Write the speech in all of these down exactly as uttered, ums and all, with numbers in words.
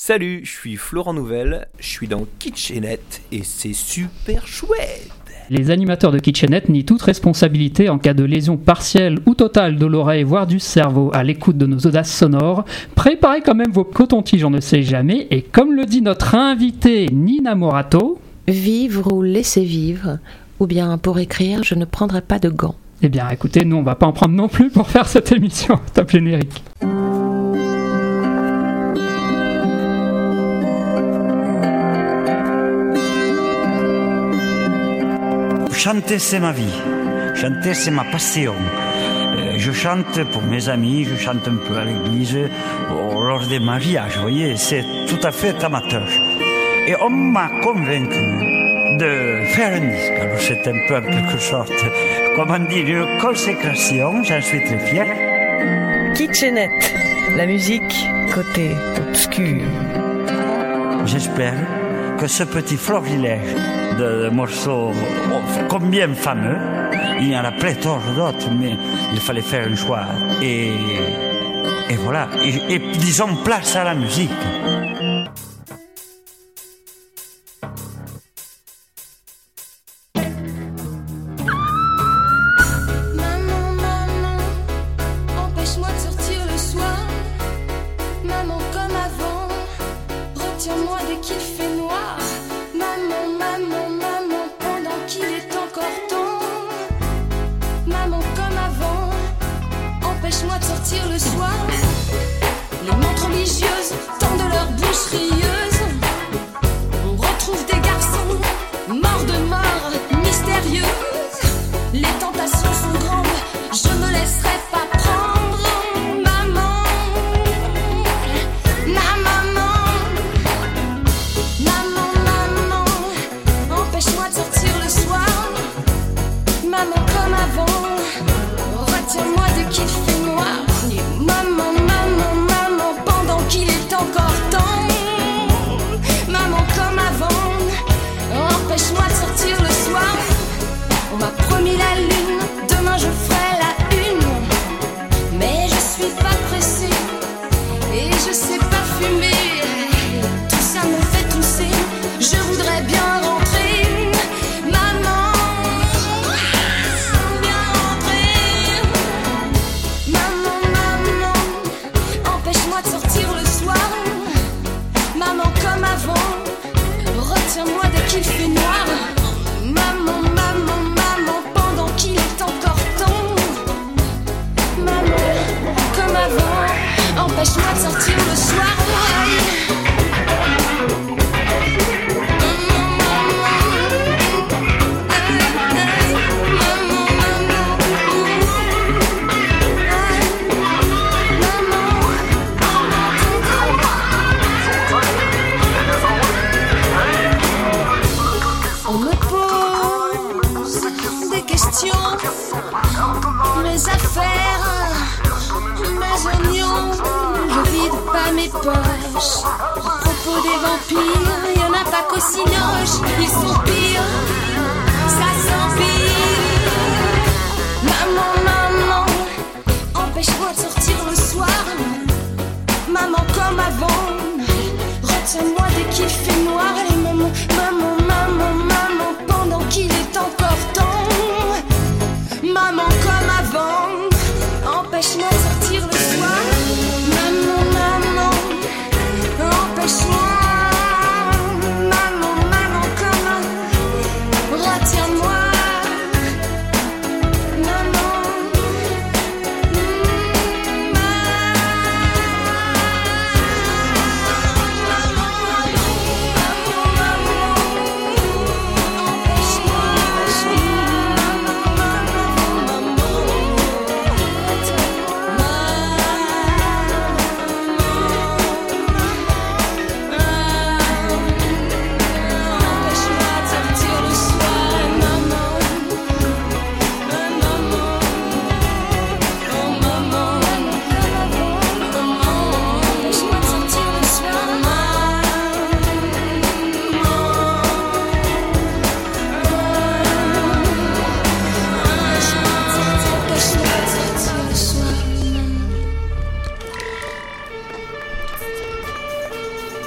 Salut, je suis Florent Nouvel, je suis dans Kitchenette et c'est super chouette. Les animateurs de Kitchenette nient toute responsabilité en cas de lésion partielle ou totale de l'oreille, voire du cerveau, à l'écoute de nos audaces sonores. Préparez quand même vos cotons-tiges, on ne sait jamais, et comme le dit notre invitée Nina Morato... Vivre ou laisser vivre, ou bien pour écrire, je ne prendrai pas de gants. Eh bien écoutez, nous on va pas en prendre non plus pour faire cette émission. Top générique. Chanter, c'est ma vie. Chanter, c'est ma passion. Euh, je chante pour mes amis, je chante un peu à l'église, lors des mariages, vous voyez, c'est tout à fait amateur. Et on m'a convaincu de faire un disque. Alors c'est un peu en quelque sorte, comment dire, une consécration, j'en suis très fier. Kitchenette, la musique côté obscur. J'espère que ce petit florilège de morceaux combien fameux, il y en a pléthore d'autres, mais il fallait faire un choix. Et, et voilà, et, et disons place à la musique.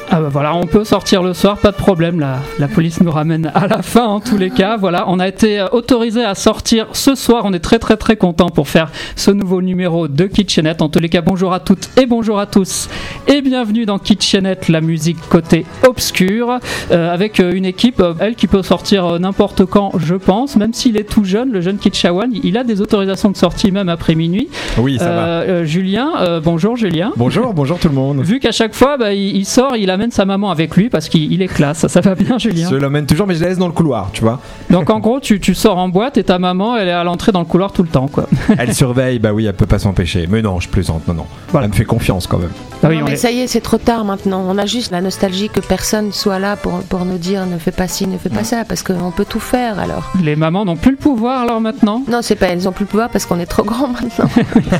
Ah bah voilà, on peut sortir le soir, pas de problème, la, la police nous ramène à la fin en tous les cas. Voilà, on a été autorisé à sortir ce soir, on est très très très content pour faire ce nouveau numéro de Kitchenette. En tous les cas, bonjour à toutes et bonjour à tous et bienvenue dans Kitchenette, la musique côté obscur, euh, avec une équipe, euh, elle qui peut sortir n'importe quand je pense, même s'il est tout jeune, le jeune Kitchawan, il a des autorisations de sortie même après minuit. Oui, ça euh, va. Euh, Julien, euh, bonjour Julien. Bonjour, bonjour tout le monde. Vu qu'à chaque fois, bah, il, il sort, il amène sa maman avec lui parce qu'il il est classe. Ça va bien, Julien? Je l'emmène toujours, mais je la laisse dans le couloir, tu vois. Donc en gros, tu, tu sors en boîte et ta maman, elle est à l'entrée dans le couloir tout le temps, quoi. Elle surveille, bah oui, elle peut pas s'empêcher. Mais non, je plaisante, non, non. Voilà. Elle me fait confiance quand même. Ah oui, non, on mais est... ça y est, c'est trop tard maintenant. On a juste la nostalgie que personne soit là pour, pour nous dire ne fais pas ci, ne fais pas ça, parce qu'on peut tout faire alors. Les mamans n'ont plus le pouvoir alors maintenant? Non, c'est pas elles ont plus le pouvoir parce qu'on est trop grand maintenant.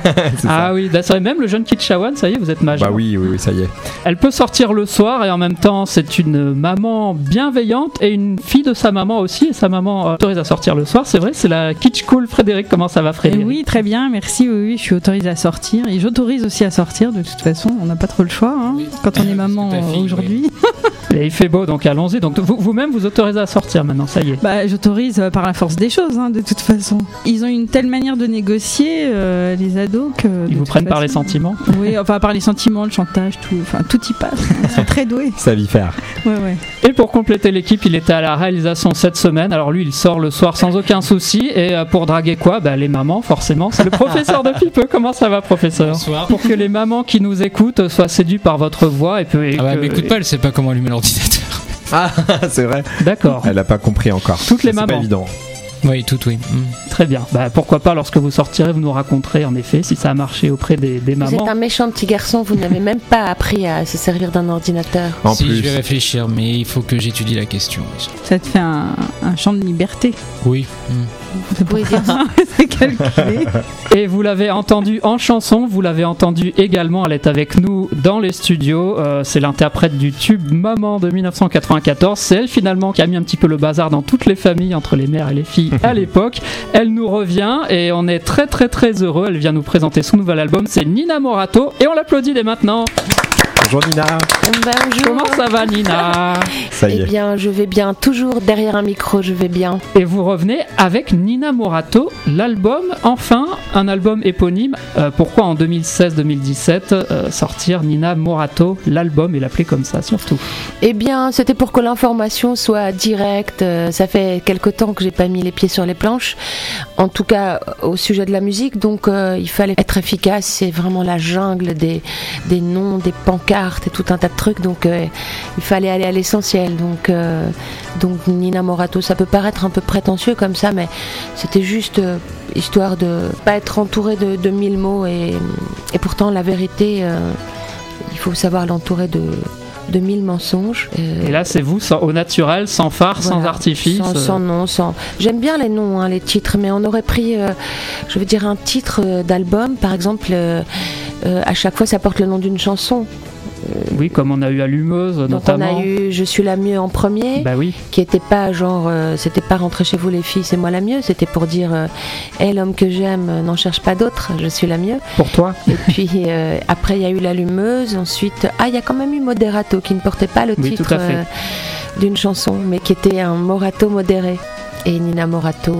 Ah oui, d'accord. Même le jeune Kitchawan, ça y est, vous êtes majeur. Bah oui, oui, oui, ça y est. Elle peut sortir le soir et en même temps, c'est une maman bienveillante et une fille de sa maman aussi. Et sa maman autorise à sortir le soir, c'est vrai, c'est la Kitsch Cool. Frédéric, comment ça va, Frédéric? Oui, très bien, merci. Oui, oui, je suis autorisée à sortir et j'autorise aussi à sortir. De toute façon, on n'a pas trop le choix hein, oui. quand on est maman fille, aujourd'hui. Oui. Et il fait beau, donc allons-y. Donc vous, vous-même, vous autorisez à sortir maintenant, ça y est. Bah, j'autorise par la force des choses, hein, de toute façon. Ils ont une telle manière de négocier, euh, les ados, que. Ils vous prennent façon, par les sentiments. Oui, enfin par les sentiments, le chantage, tout, enfin tout y passe. Ils sont très doués. Ça vit faire. Ouais, ouais. Et pour compléter l'équipe, il était à la réalisation cette semaine. Alors lui, il sort le soir sans aucun souci. Et pour draguer quoi? Bah les mamans, forcément. C'est le professeur de Pipeux. Comment ça va, professeur? Bonsoir. Pour que les mamans qui nous écoutent soient séduites par votre voix et peu. Et ah bah que... m'écoute pas, elle sait pas comment allumer l'ordinateur. Ah, c'est vrai. D'accord. Elle a pas compris encore. Toutes les c'est mamans. Pas évident. Oui, toutes, oui. Mm. Très bien. Bah, pourquoi pas, lorsque vous sortirez, vous nous raconterez en effet si ça a marché auprès des, des mamans. Vous êtes un méchant petit garçon, vous n'avez même pas appris à se servir d'un ordinateur. En si, plus. je vais réfléchir, mais il faut que j'étudie la question. Ça te fait un, un champ de liberté. Oui. Mm. Vous pouvez dire ça. C'est calculé. Et vous l'avez entendu en chanson, vous l'avez entendu également, elle est avec nous dans les studios. Euh, c'est l'interprète du tube Maman de dix-neuf cent quatre-vingt-quatorze. C'est elle finalement qui a mis un petit peu le bazar dans toutes les familles, entre les mères et les filles à l'époque. Elle nous revient et on est très très très heureux. Elle vient nous présenter son nouvel album, c'est Nina Morato. Et on l'applaudit dès maintenant. Bonjour Nina. Bonjour. Comment ça va, Nina? Ça y est. Eh bien, je vais bien. Toujours derrière un micro, je vais bien. Et vous revenez avec Nina Morato, l'album, enfin, un album éponyme. Euh, pourquoi en deux mille seize deux mille dix-sept euh, sortir Nina Morato, l'album, et l'appeler comme ça, surtout? Eh bien, c'était pour que l'information soit directe. Euh, ça fait quelque temps que j'ai pas mis les pieds sur les planches, en tout cas au sujet de la musique, donc euh, il fallait être efficace. C'est vraiment la jungle des, des noms, des pancartes et tout un tas de trucs, donc euh, il fallait aller à l'essentiel. Donc, euh, donc Nina Morato, ça peut paraître un peu prétentieux comme ça, mais c'était juste euh, histoire de pas être entouré de, de mille mots, et, et pourtant la vérité, euh, il faut savoir l'entourer de de mille mensonges. Euh, et là, c'est vous, sans, au naturel, sans phare, voilà, sans artifice. Sans, sans nom, sans... J'aime bien les noms, hein, les titres, mais on aurait pris, euh, je veux dire, un titre d'album, par exemple, euh, euh, à chaque fois, ça porte le nom d'une chanson. Oui, comme on a eu Allumeuse, donc notamment. On a eu Je suis la mieux en premier, bah oui. qui était pas genre, euh, c'était pas Rentrez chez vous les filles, c'est moi la mieux, c'était pour dire euh, hey, l'homme que j'aime, euh, n'en cherche pas d'autre, je suis la mieux. Pour toi. Et puis euh, après il y a eu l'Allumeuse, ensuite, ah il y a quand même eu Moderato qui ne portait pas le oui, titre euh, d'une chanson, mais qui était un Morato modéré. Et Nina Morato.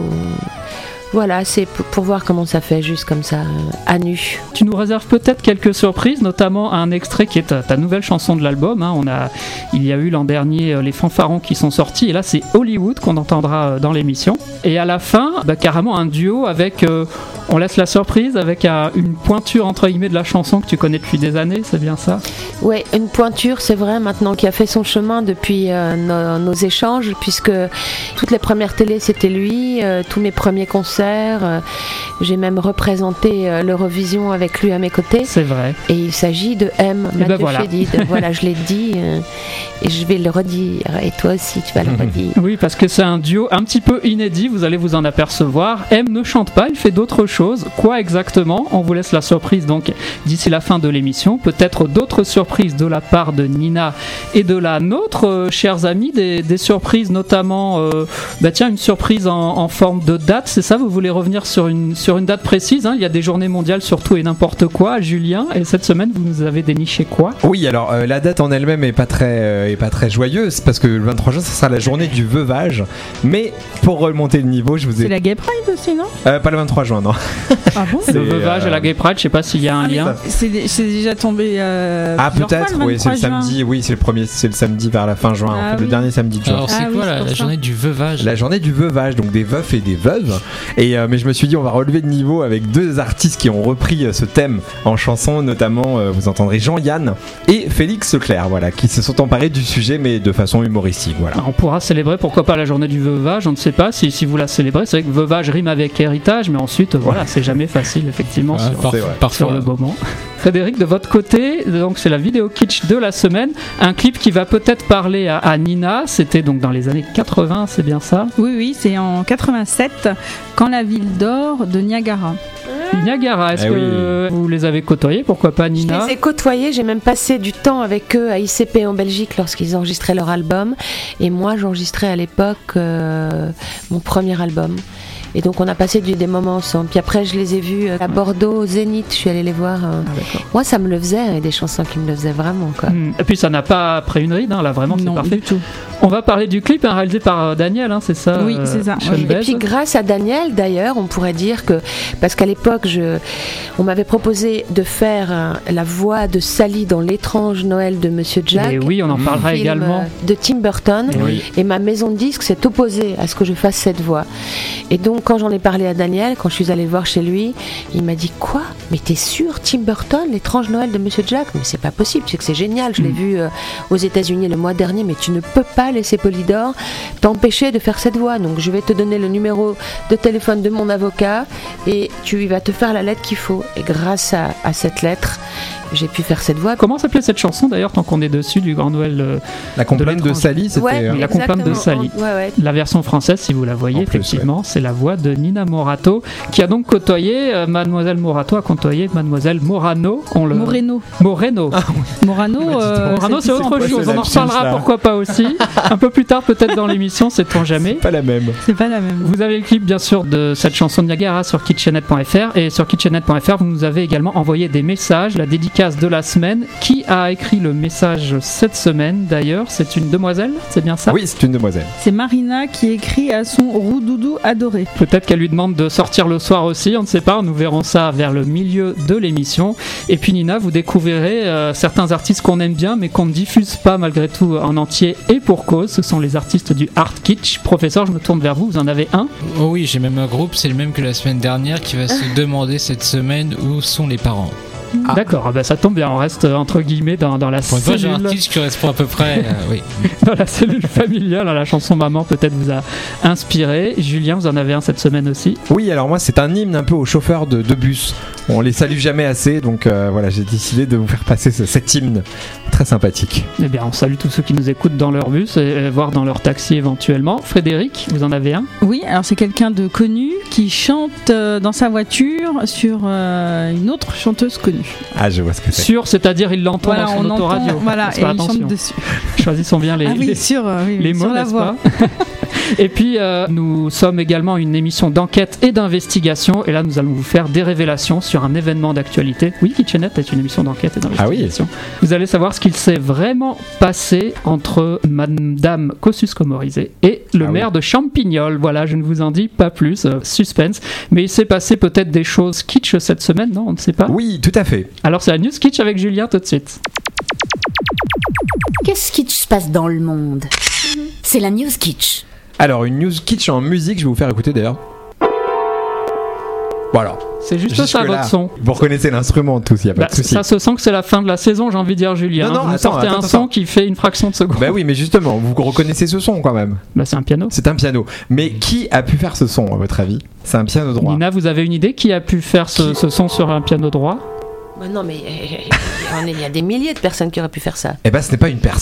Voilà, c'est pour voir comment ça fait, juste comme ça, à nu. Tu nous réserves peut-être quelques surprises, notamment un extrait qui est ta, ta nouvelle chanson de l'album. Hein. On a, il y a eu l'an dernier euh, les fanfarons qui sont sortis, et là c'est Hollywood qu'on entendra euh, dans l'émission. Et à la fin, bah, carrément un duo avec, euh, on laisse la surprise, avec un, une pointure entre guillemets de la chanson que tu connais depuis des années, c'est bien ça? Ouais, une pointure, c'est vrai, maintenant qui a fait son chemin depuis euh, nos, nos échanges, puisque toutes les premières télés c'était lui, euh, tous mes premiers concerts. Euh, j'ai même représenté euh, l'Eurovision avec lui à mes côtés. C'est vrai. Et il s'agit de M, et Mathieu ben voilà. Chédid. Voilà, je l'ai dit. Euh, et je vais le redire. Et toi aussi, tu vas le redire. Oui, parce que c'est un duo un petit peu inédit, vous allez vous en apercevoir. M ne chante pas, il fait d'autres choses. Quoi exactement ? On vous laisse la surprise donc d'ici la fin de l'émission. Peut-être d'autres surprises de la part de Nina et de la nôtre, euh, chers amis. Des, des surprises notamment, euh, bah tiens, une surprise en, en forme de date, c'est ça ? Vous voulez revenir sur une, sur une date précise, hein ? Il y a des journées mondiales sur tout et n'importe quoi, Julien. Et cette semaine, vous nous avez déniché quoi ? Oui, alors euh, la date en elle-même est pas très, euh, est pas très joyeuse parce que le vingt-trois juin, ça sera la journée du veuvage. Mais pour remonter le niveau, je vous ai. C'est la Gay Pride aussi, non ? Euh, pas le vingt-trois juin, non. Ah bon ? Le veuvage euh... et la Gay Pride, je sais pas s'il y a un ah, lien. C'est, c'est déjà tombé. Euh, ah peut-être, fois, le oui, c'est le juin. samedi. Oui, c'est le premier, c'est le samedi vers la fin juin, Ah, en fait, oui. le dernier samedi de juin. Alors c'est Ah quoi oui, la, c'est pour la ça. journée du veuvage ? La journée du veuvage, donc des veufs et des veuves. Et euh, mais je me suis dit, on va relever le niveau avec deux artistes qui ont repris euh, ce thème en chanson, notamment euh, vous entendrez Jean-Yann et Félix Leclerc, voilà, qui se sont emparés du sujet, mais de façon humoristique, voilà. On pourra célébrer, pourquoi pas, la journée du veuvage, on ne sait pas si, si vous la célébrez. C'est vrai que veuvage rime avec héritage, mais ensuite, voilà, c'est jamais facile, effectivement, Ouais, sur, par- c'est vrai. parfois. sur le moment. Frédéric, de votre côté, donc c'est la vidéo kitsch de la semaine, un clip qui va peut-être parler à, à Nina, c'était donc dans les années quatre-vingts, c'est bien ça ? Oui, oui, c'est en quatre-vingt-sept, Quand la ville dort de Niagara. Niagara, est-ce Eh que vous les avez côtoyés, pourquoi pas Je Nina ? les ai côtoyés, j'ai même passé du temps avec eux à I C P en Belgique lorsqu'ils enregistraient leur album. Et moi, j'enregistrais à l'époque euh, mon premier album. Et donc, on a passé du, des moments ensemble. Puis après, je les ai vus à Bordeaux, au Zénith. Je suis allée les voir. euh. Ah, d'accord. Moi, ça me le faisait, hein, et des chansons qui me le faisaient vraiment, quoi. Hmm. Et puis ça n'a pas pris une ride, hein, là vraiment c'est Non, parfait. du tout. On va parler du clip hein, réalisé par euh, Daniel, hein, c'est ça Oui, c'est ça, Sean oui. Et Baez. puis grâce à Daniel, d'ailleurs, on pourrait dire que, parce qu'à l'époque, je, on m'avait proposé de faire euh, la voix de Sally dans L'étrange Noël de Monsieur Jack. Et oui, on en un parlera film, également. euh, De Tim Burton. Oui. Et ma maison de disques s'est opposée à ce que je fasse cette voix. Et donc, quand j'en ai parlé à Daniel, quand je suis allée le voir chez lui, il m'a dit quoi ? Mais t'es sûr, Tim Burton, L'étrange Noël de Monsieur Jack ? Mais c'est pas possible, c'est que c'est génial. Je l'ai Mm. vu euh, aux États-Unis le mois dernier, mais tu ne peux pas laisser Polydor t'empêcher de faire cette voix. Donc, je vais te donner le numéro de téléphone de mon avocat et tu vas te faire la lettre qu'il faut. Et grâce à, à cette lettre, j'ai pu faire cette voix. Comment s'appelait cette chanson d'ailleurs, tant qu'on est dessus, du Grand Noël euh, La complainte de, l'étrange. Sally, c'était. Ouais, euh, La complainte de exactement. Sally. Ouais, ouais. La version française, si vous la voyez, En plus, effectivement, c'est la voix de Nina Morato, qui a donc côtoyé, euh, Mademoiselle Morato a côtoyé Mademoiselle Morano. On le... Moreno. Moreno. Morano, Bah, dis euh, donc. Morano, c'est autre quoi, chose, ce on en lapsus, reparlera là pourquoi pas aussi. Un peu plus tard, peut-être dans l'émission, sait-on jamais. pas la même. c'est pas la même. Vous avez le clip bien sûr de cette chanson de Niagara sur kitchenet point f r et sur kitchenet point f r vous nous avez également envoyé des messages, la dédicace de la semaine. Qui a écrit le message cette semaine d'ailleurs? C'est une demoiselle, c'est bien ça? Oui, c'est une demoiselle. C'est Marina qui écrit à son roudoudou adoré. Peut-être qu'elle lui demande de sortir le soir aussi, on ne sait pas, nous verrons ça vers le milieu de l'émission. Et puis Nina, vous découvrirez euh, certains artistes qu'on aime bien mais qu'on ne diffuse pas malgré tout en entier et pour cause, ce sont les artistes du art kitsch. Professeur, je me tourne vers vous, vous en avez un? Oh oui, j'ai même un groupe, c'est le même que la semaine dernière, qui va se demander cette semaine où sont les parents. Ah. D'accord, ah bah ça tombe bien, on reste euh, entre guillemets dans, dans la Pour une fois, j'ai un cellule. artiste qui correspond à peu près. euh, oui. Dans la cellule familiale, la chanson Maman peut-être vous a inspiré. Julien, vous en avez un cette semaine aussi? Oui, alors moi c'est un hymne un peu aux chauffeurs de, de bus. On les salue jamais assez, donc euh, voilà, j'ai décidé de vous faire passer ce, cet hymne très sympathique. Eh bien, on salue tous ceux qui nous écoutent dans leur bus et, et voire dans leur taxi éventuellement. Frédéric, vous en avez un? Oui, alors c'est quelqu'un de connu qui chante euh, dans sa voiture sur euh, une autre chanteuse connue. Ah, je vois ce que c'est. Sûr, c'est-à-dire il l'entend Voilà, dans son on entend, autoradio. voilà, Faut et faire il chante attention. dessus. Choisissons bien les, ah oui, les, sur, euh, oui, les oui, mots, sur la n'est-ce voix. pas? Et puis, euh, nous sommes également une émission d'enquête et d'investigation. Et là, nous allons vous faire des révélations sur un événement d'actualité. Oui, Kitchenette est une émission d'enquête et d'investigation. Ah oui. Vous allez savoir ce qu'il s'est vraiment passé entre Madame Kosciusko-Morizet et le Ah maire oui. de Champignol. Voilà, je ne vous en dis pas plus. euh, suspense. Mais il s'est passé peut-être des choses kitsch cette semaine, non? On ne sait pas. Oui, tout à fait. Alors, c'est la news kitsch avec Julien tout de suite. Qu'est-ce qui se passe dans le monde? C'est la news kitsch. Alors, une news kitsch en musique, je vais vous faire écouter d'ailleurs. Voilà. C'est juste Jusque ça, là, votre son. Vous reconnaissez l'instrument tous, il n'y a pas Bah, de souci. ça se sent que c'est la fin de la saison, j'ai envie de dire, Julien. Non, non, Vous nous attends, sortez attends, un attends. son qui fait une fraction de seconde. Bah oui, mais justement, vous reconnaissez ce son quand même. Bah, c'est un piano. C'est un piano. Mais qui a pu faire ce son, à votre avis? C'est un piano droit. Nina, vous avez une idée qui a pu faire ce, ce son sur un piano droit? Bah non, mais euh, on est- il y a des milliers de personnes qui auraient pu faire ça. Eh ben, ce n'est pas une personne.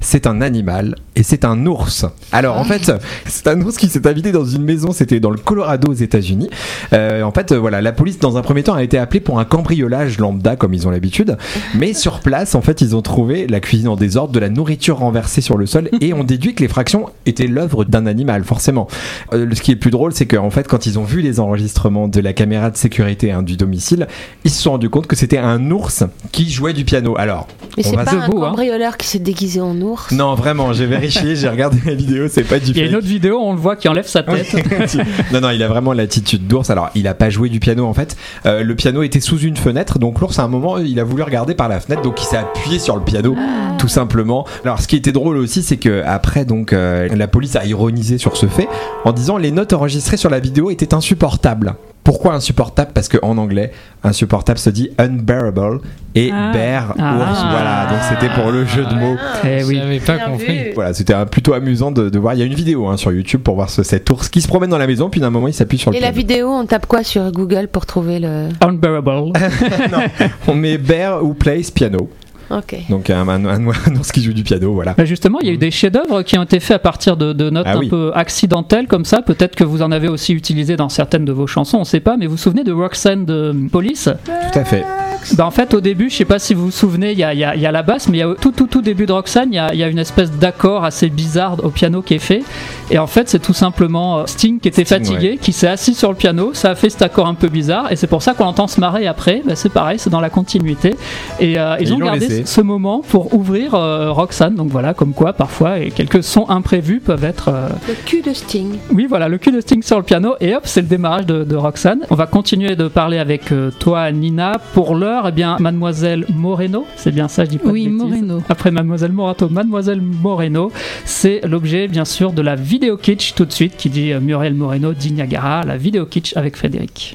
c'est un animal et c'est un ours. Alors en fait, c'est un ours qui s'est invité dans une maison, c'était dans le Colorado aux États-Unis. Euh, en fait, euh, voilà, la police dans un premier temps a été appelée pour un cambriolage lambda comme ils ont l'habitude, mais sur place, en fait, ils ont trouvé la cuisine en désordre, de la nourriture renversée sur le sol et on déduit que les fractions étaient l'œuvre d'un animal, forcément. Euh, ce qui est plus drôle, c'est qu'en fait, quand ils ont vu les enregistrements de la caméra de sécurité hein, du domicile, ils se sont rendus compte que c'était un ours qui jouait du piano. Alors, mais on c'est va pas se un beau, cambrioleur hein. qui s'est déguisé en ours. Non, vraiment, j'ai vérifié, j'ai regardé la vidéo, c'est pas du fake. Il y a une autre vidéo, on le voit qui enlève sa tête. Non, non, il a vraiment l'attitude d'ours. Alors, il a pas joué du piano en fait. Euh, le piano était sous une fenêtre, donc l'ours à un moment, il a voulu regarder par la fenêtre, donc il s'est appuyé sur le piano, ah. tout simplement. Alors, ce qui était drôle aussi, c'est que après, donc, euh, la police a ironisé sur ce fait en disant les notes enregistrées sur la vidéo étaient insupportables. Pourquoi insupportable ? Parce qu'en anglais, insupportable se dit unbearable et ah. bear, ah. ours. Voilà, donc c'était pour le jeu de mots. Eh oui, j'avais pas compris. Voilà, c'était un, plutôt amusant de, de voir. Il y a une vidéo hein, sur YouTube pour voir ce, cet ours qui se promène dans la maison, puis d'un moment il s'appuie sur le Et piano. la vidéo, on tape quoi sur Google pour trouver le. Unbearable. Non, on met bear ou plays piano. Okay. Donc un, un, un, un ours qui joue du piano, voilà. Bah justement, il y a eu des chefs-d'œuvre qui ont été faits à partir de, de notes ah, un oui. peu accidentelles comme ça. Peut-être que vous en avez aussi utilisé dans certaines de vos chansons, on ne sait pas. Mais vous vous souvenez de Roxanne de Police ? Tout à fait. Bah en fait, au début, je sais pas si vous vous souvenez, il y a, y, a, y a la basse, mais il y a tout, tout, tout début de Roxanne, il y a, y a une espèce d'accord assez bizarre au piano qui est fait. Et en fait, c'est tout simplement Sting qui était Sting, fatigué, ouais. qui s'est assis sur le piano. Ça a fait cet accord un peu bizarre, et c'est pour ça qu'on entend se marrer après. Bah, c'est pareil, c'est dans la continuité. Et, euh, ils, ils ont gardé laissé. ce moment pour ouvrir euh, Roxanne. Donc voilà, comme quoi, parfois, et quelques sons imprévus peuvent être. Euh... Le cul de Sting. Oui, voilà, le cul de Sting sur le piano. Et hop, c'est le démarrage de, de Roxanne. On va continuer de parler avec euh, toi, Nina. Pour l'heure, eh bien, Mademoiselle Moreno, c'est bien ça, je dis pas oui, de bêtises. Moreno. Après Mademoiselle Morato, Mademoiselle Moreno, c'est l'objet, bien sûr, de la vidéo kitsch tout de suite, qui dit euh, Muriel Moreno, dit Niagara, la vidéo kitsch avec Frédéric.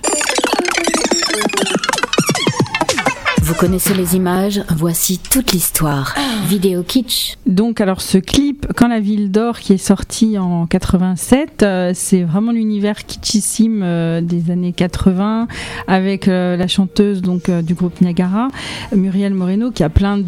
Vous connaissez les images, voici toute l'histoire. Vidéo kitsch. Donc alors ce clip, Quand la ville dort, qui est sorti en quatre-vingt-sept, euh, c'est vraiment l'univers kitschissime euh, des années quatre-vingts, avec euh, la chanteuse donc euh, du groupe Niagara, Muriel Moreno, qui a plein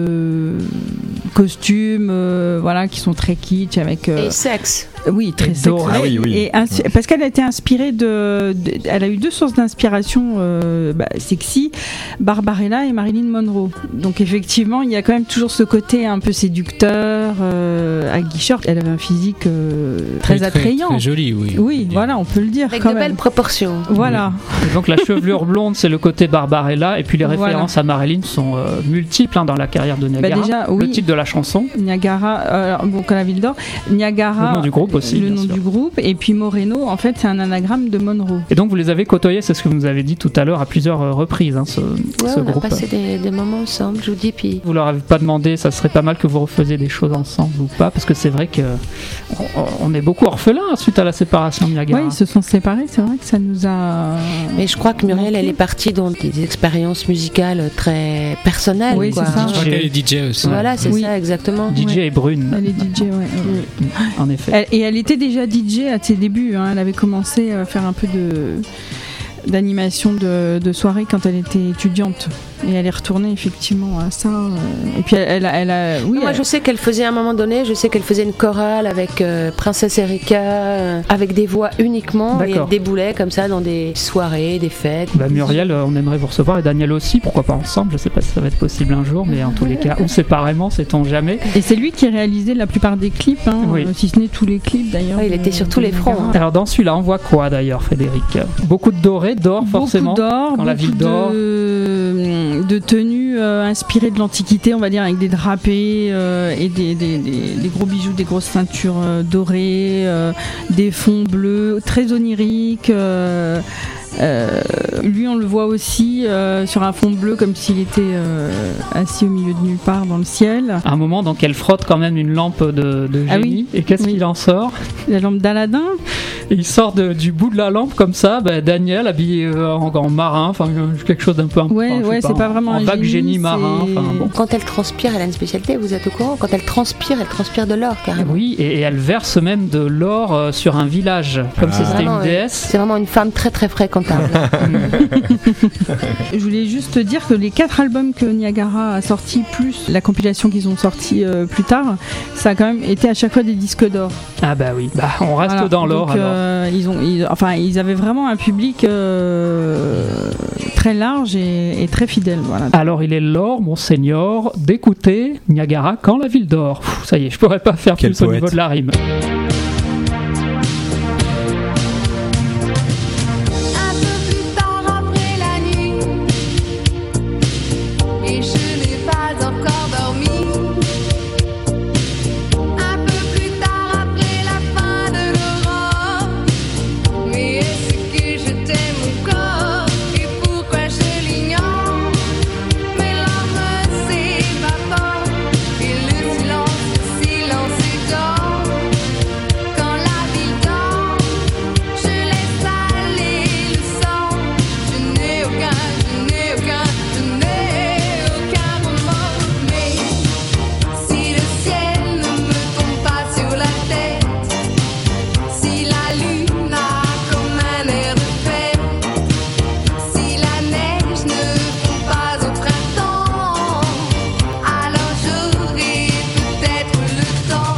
de costumes, euh, voilà, qui sont très kitsch avec. Euh, Et sexe. Oui, très sexy. Ah oui, oui. Et inspi- parce qu'elle a été inspirée de, de, elle a eu deux sources d'inspiration euh, bah, sexy, Barbarella et Marilyn Monroe. Donc effectivement, il y a quand même toujours ce côté un peu séducteur, euh, aguicheur. Elle avait un physique euh, très, très attrayant. Très joli, oui. Oui, voilà, on peut le dire. Avec quand de même. belles proportions. Voilà. Oui. Et donc la chevelure blonde, c'est le côté Barbarella, et puis les références voilà. à Marilyn sont euh, multiples hein, dans la carrière de Niagara. Bah déjà, oui. Le titre de la chanson. Niagara, euh, bon, Quand la ville dort. Niagara. Le nom du groupe aussi. Le nom sûr. du groupe. Et puis Moreno, en fait, c'est un anagramme de Monroe. Et donc vous les avez côtoyés, c'est ce que vous nous avez dit tout à l'heure à plusieurs reprises, hein, ce, ouais, ce on groupe. a passé des, des moments ensemble, je vous dis. Puis... Vous leur avez pas demandé, ça serait pas mal que vous refaisiez des choses ensemble ou pas, parce que c'est vrai que on, on est beaucoup orphelins suite à la séparation de Niagara. Oui, ils se sont séparés, c'est vrai que ça nous a. Mais je crois que Muriel, elle est partie dans des expériences musicales très personnelles. Oui, quoi. c'est ça. Je crois qu'elle est D J aussi. Voilà, c'est oui. ça, exactement. D J ouais. et brune. Elle est D J, ouais. ouais. En effet. Elle, et elle était déjà D J à ses débuts. Hein. Elle avait commencé à faire un peu de d'animation de, de soirée quand elle était étudiante. Et elle est retournée effectivement à ça. Et puis elle, elle, elle a. Oui, non, moi elle... je sais qu'elle faisait à un moment donné, je sais qu'elle faisait une chorale avec euh, Princesse Erika, euh, avec des voix uniquement. D'accord. Et elle déboulait comme ça dans des soirées, des fêtes. Bah, Muriel, on aimerait vous recevoir, et Daniel aussi, pourquoi pas ensemble, je sais pas si ça va être possible un jour, mais en tous les cas, ou séparément, sait-on jamais. Et c'est lui qui réalisait la plupart des clips, hein, oui. si ce n'est tous les clips d'ailleurs. Ouais, il était sur tous les fronts. Hein. Alors dans celui-là, on voit quoi d'ailleurs, Frédéric ? Beaucoup de doré, d'or forcément. Beaucoup d'or, quand la ville dort. De, de tenues euh, inspirées de l'Antiquité, on va dire, avec des drapés euh, et des, des, des, des gros bijoux, des grosses ceintures euh, dorées, euh, des fonds bleus, très oniriques. Euh, Euh, lui on le voit aussi euh, sur un fond bleu comme s'il était euh, assis au milieu de nulle part dans le ciel. À un moment donc elle frotte quand même une lampe de, de génie. Ah oui. Et qu'est-ce oui. qu'il en sort ? La lampe d'Aladin. Et il sort de, du bout de la lampe comme ça, bah, Daniel habillé euh, en, en marin, enfin quelque chose d'un peu. Ouais, enfin, ouais, pas, c'est pas en, vraiment en un vague génie, génie c'est- marin. Enfin, bon. Quand elle transpire, elle a une spécialité, vous êtes au courant? Quand elle transpire, elle transpire de l'or carrément. Oui, et, et elle verse même de l'or euh, sur un village, comme Ah. si c'était Vraiment, une ouais. déesse. C'est vraiment une femme très très fréquentable. Je voulais juste te dire que les quatre albums que Niagara a sortis, plus la compilation qu'ils ont sorti euh, plus tard, ça a quand même été à chaque fois des disques d'or. Ah bah oui, bah, on reste Voilà. dans l'or Donc, alors. euh, ils ont, ils- enfin, ils avaient vraiment un public euh, très large et, et très fidèle. Voilà. Alors il est l'or, mon seigneur, d'écouter Niagara quand la ville dort. Pff, ça y est, je pourrais pas faire Quel plus au poète. niveau de la rime. Un peu plus tard après la nuit, et je n'ai pas encore dormi. Un peu plus tard après la fin de l'aurore, mais est-ce que je t'aime encore et pourquoi je l'ignore? Mes larmes s'évaporent et le silence, le silence est d'or. Quand la ville dort, je laisse aller le sang. Je n'ai aucun, je n'ai aucun, je n'ai aucun remords. Mais si le ciel ne me tombe pas sur la tête, si la lune a comme un air de fête, si la neige ne fond pas au printemps, alors j'aurai peut-être le temps.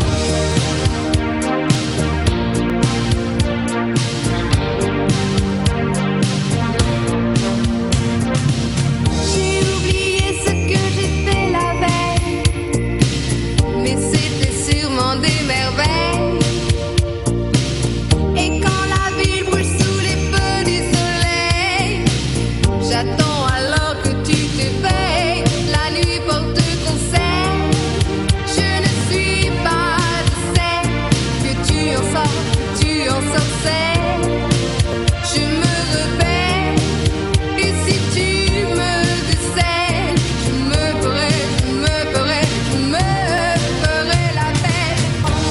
J'ai oublié ce que j'étais la veille, mais c'était sûrement des merveilles. Et quand la ville brûle sous les feux du soleil, j'attends alors que tu t'éveilles. La nuit porte conseil, je ne suis pas, je sais que tu en sors, que tu en sortais. Je me rebelle, et si tu me décèles, je me ferai, je me ferai, je me ferai la belle.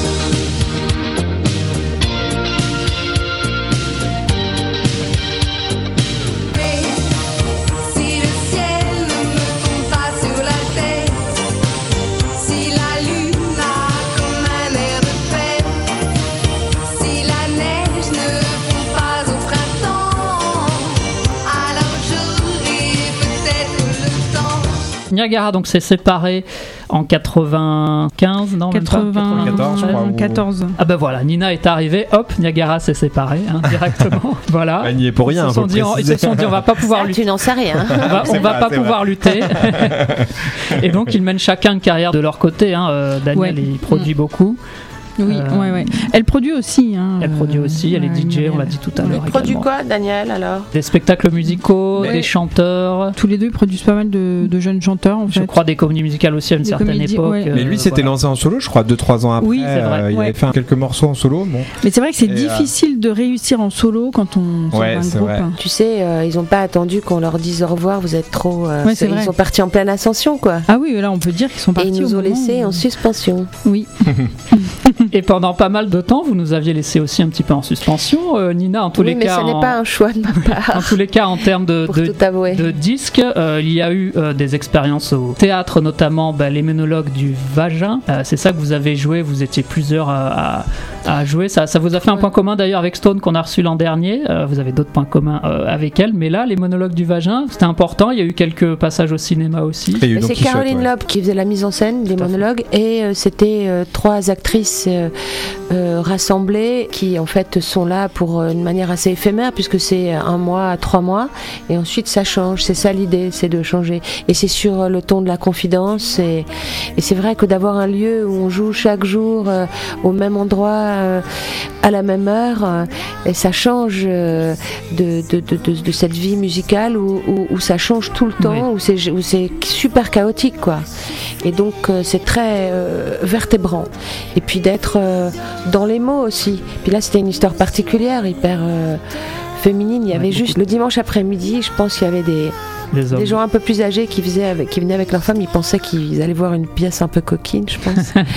Mais si le ciel ne me tombe pas sur la tête, si la lune a comme un air de fête, si la neige ne fond pas au printemps, alors j'aurai peut-être le temps. Niagara donc s'est séparé en quatre-vingt-quinze, non même pas, quatre-vingt-quatorze, je crois, ou- quatre-vingt-quatorze. Ah ben voilà, Nina est arrivée, hop, Niagara s'est séparé hein, directement. Voilà. Elle n'y est pour rien. Ils se faut sont dit, on- ils se préciser. sont dit on va pas pouvoir Ah, lutter. tu n'en sais rien. On va, C'est on va vrai, pas c'est pouvoir lutter. Et donc ils mènent chacun une carrière de leur côté. Hein. Euh, Daniel Ouais. il produit beaucoup. Oui, Euh, ouais, ouais. Elle produit aussi. Hein, Elle produit euh, aussi, elle est ouais, D J, Muriel. on l'a dit tout à l'heure. Produit également. quoi, Daniel, alors? Des spectacles musicaux, Mais- des chanteurs. Tous les deux ils produisent pas mal de, de jeunes chanteurs en Je fait. crois des comédies musicales aussi à une Des certaine comédies, époque. ouais. euh, Mais lui s'était voilà. lancé en solo, je crois, deux trois ans après. Oui, c'est vrai, euh, il ouais. avait fait quelques morceaux en solo. Bon. Mais c'est vrai que c'est Et, euh, difficile de réussir en solo quand on sort Ouais, d'un c'est groupe. vrai. Tu sais, euh, ils n'ont pas attendu qu'on leur dise au revoir, vous êtes trop. euh, Ouais, c'est ils vrai. sont partis en pleine ascension, quoi. Ah oui, là on peut dire qu'ils sont Et partis. ils nous au ont moment laissés où- en suspension. Oui. Et pendant pas mal de temps, vous nous aviez laissé aussi un petit peu en suspension, euh, Nina, en tous Oui, les mais cas. ce n'est en... pas un choix de ma part, En tous les cas, en termes de, pour de, tout avouer. de disques, euh, il y a eu euh, des expériences au théâtre, notamment bah, les monologues du vagin. Euh, c'est ça que vous avez joué, vous étiez plusieurs à, à, à jouer. Ça, ça vous a fait un Ouais. point commun d'ailleurs avec Stone qu'on a reçu l'an dernier. Euh, vous avez d'autres points communs euh, avec elle, mais là, les monologues du vagin, c'était important. Il y a eu quelques passages au cinéma aussi. Et il y a eu Mais Don c'est Quichotte, Caroline ouais. Loeb qui faisait la mise en scène des Tout à fait. monologues et euh, c'était euh, trois actrices euh, euh, rassemblées qui en fait sont là pour euh, une manière assez éphémère puisque c'est un mois, trois mois et ensuite ça change. C'est ça l'idée, c'est de changer et c'est sur euh, le ton de la confidence et, et c'est vrai que d'avoir un lieu où on joue chaque jour euh, au même endroit euh, à la même heure euh, et ça change euh, de, de, de, de, de cette vie musicale où, où, où ça change tout le temps, Oui. où c'est où c'est super chaotique quoi. Et donc euh, c'est très euh, vertébrant. Et puis d'être euh, dans les mots aussi. Puis là c'était une histoire particulière, hyper euh, féminine. Il y Ouais, avait beaucoup juste le dimanche après-midi, je pense qu'il y avait des les hommes. Des gens un peu plus âgés qui, faisaient avec, qui venaient avec leur femme, ils pensaient qu'ils allaient voir une pièce un peu coquine, je pense. Un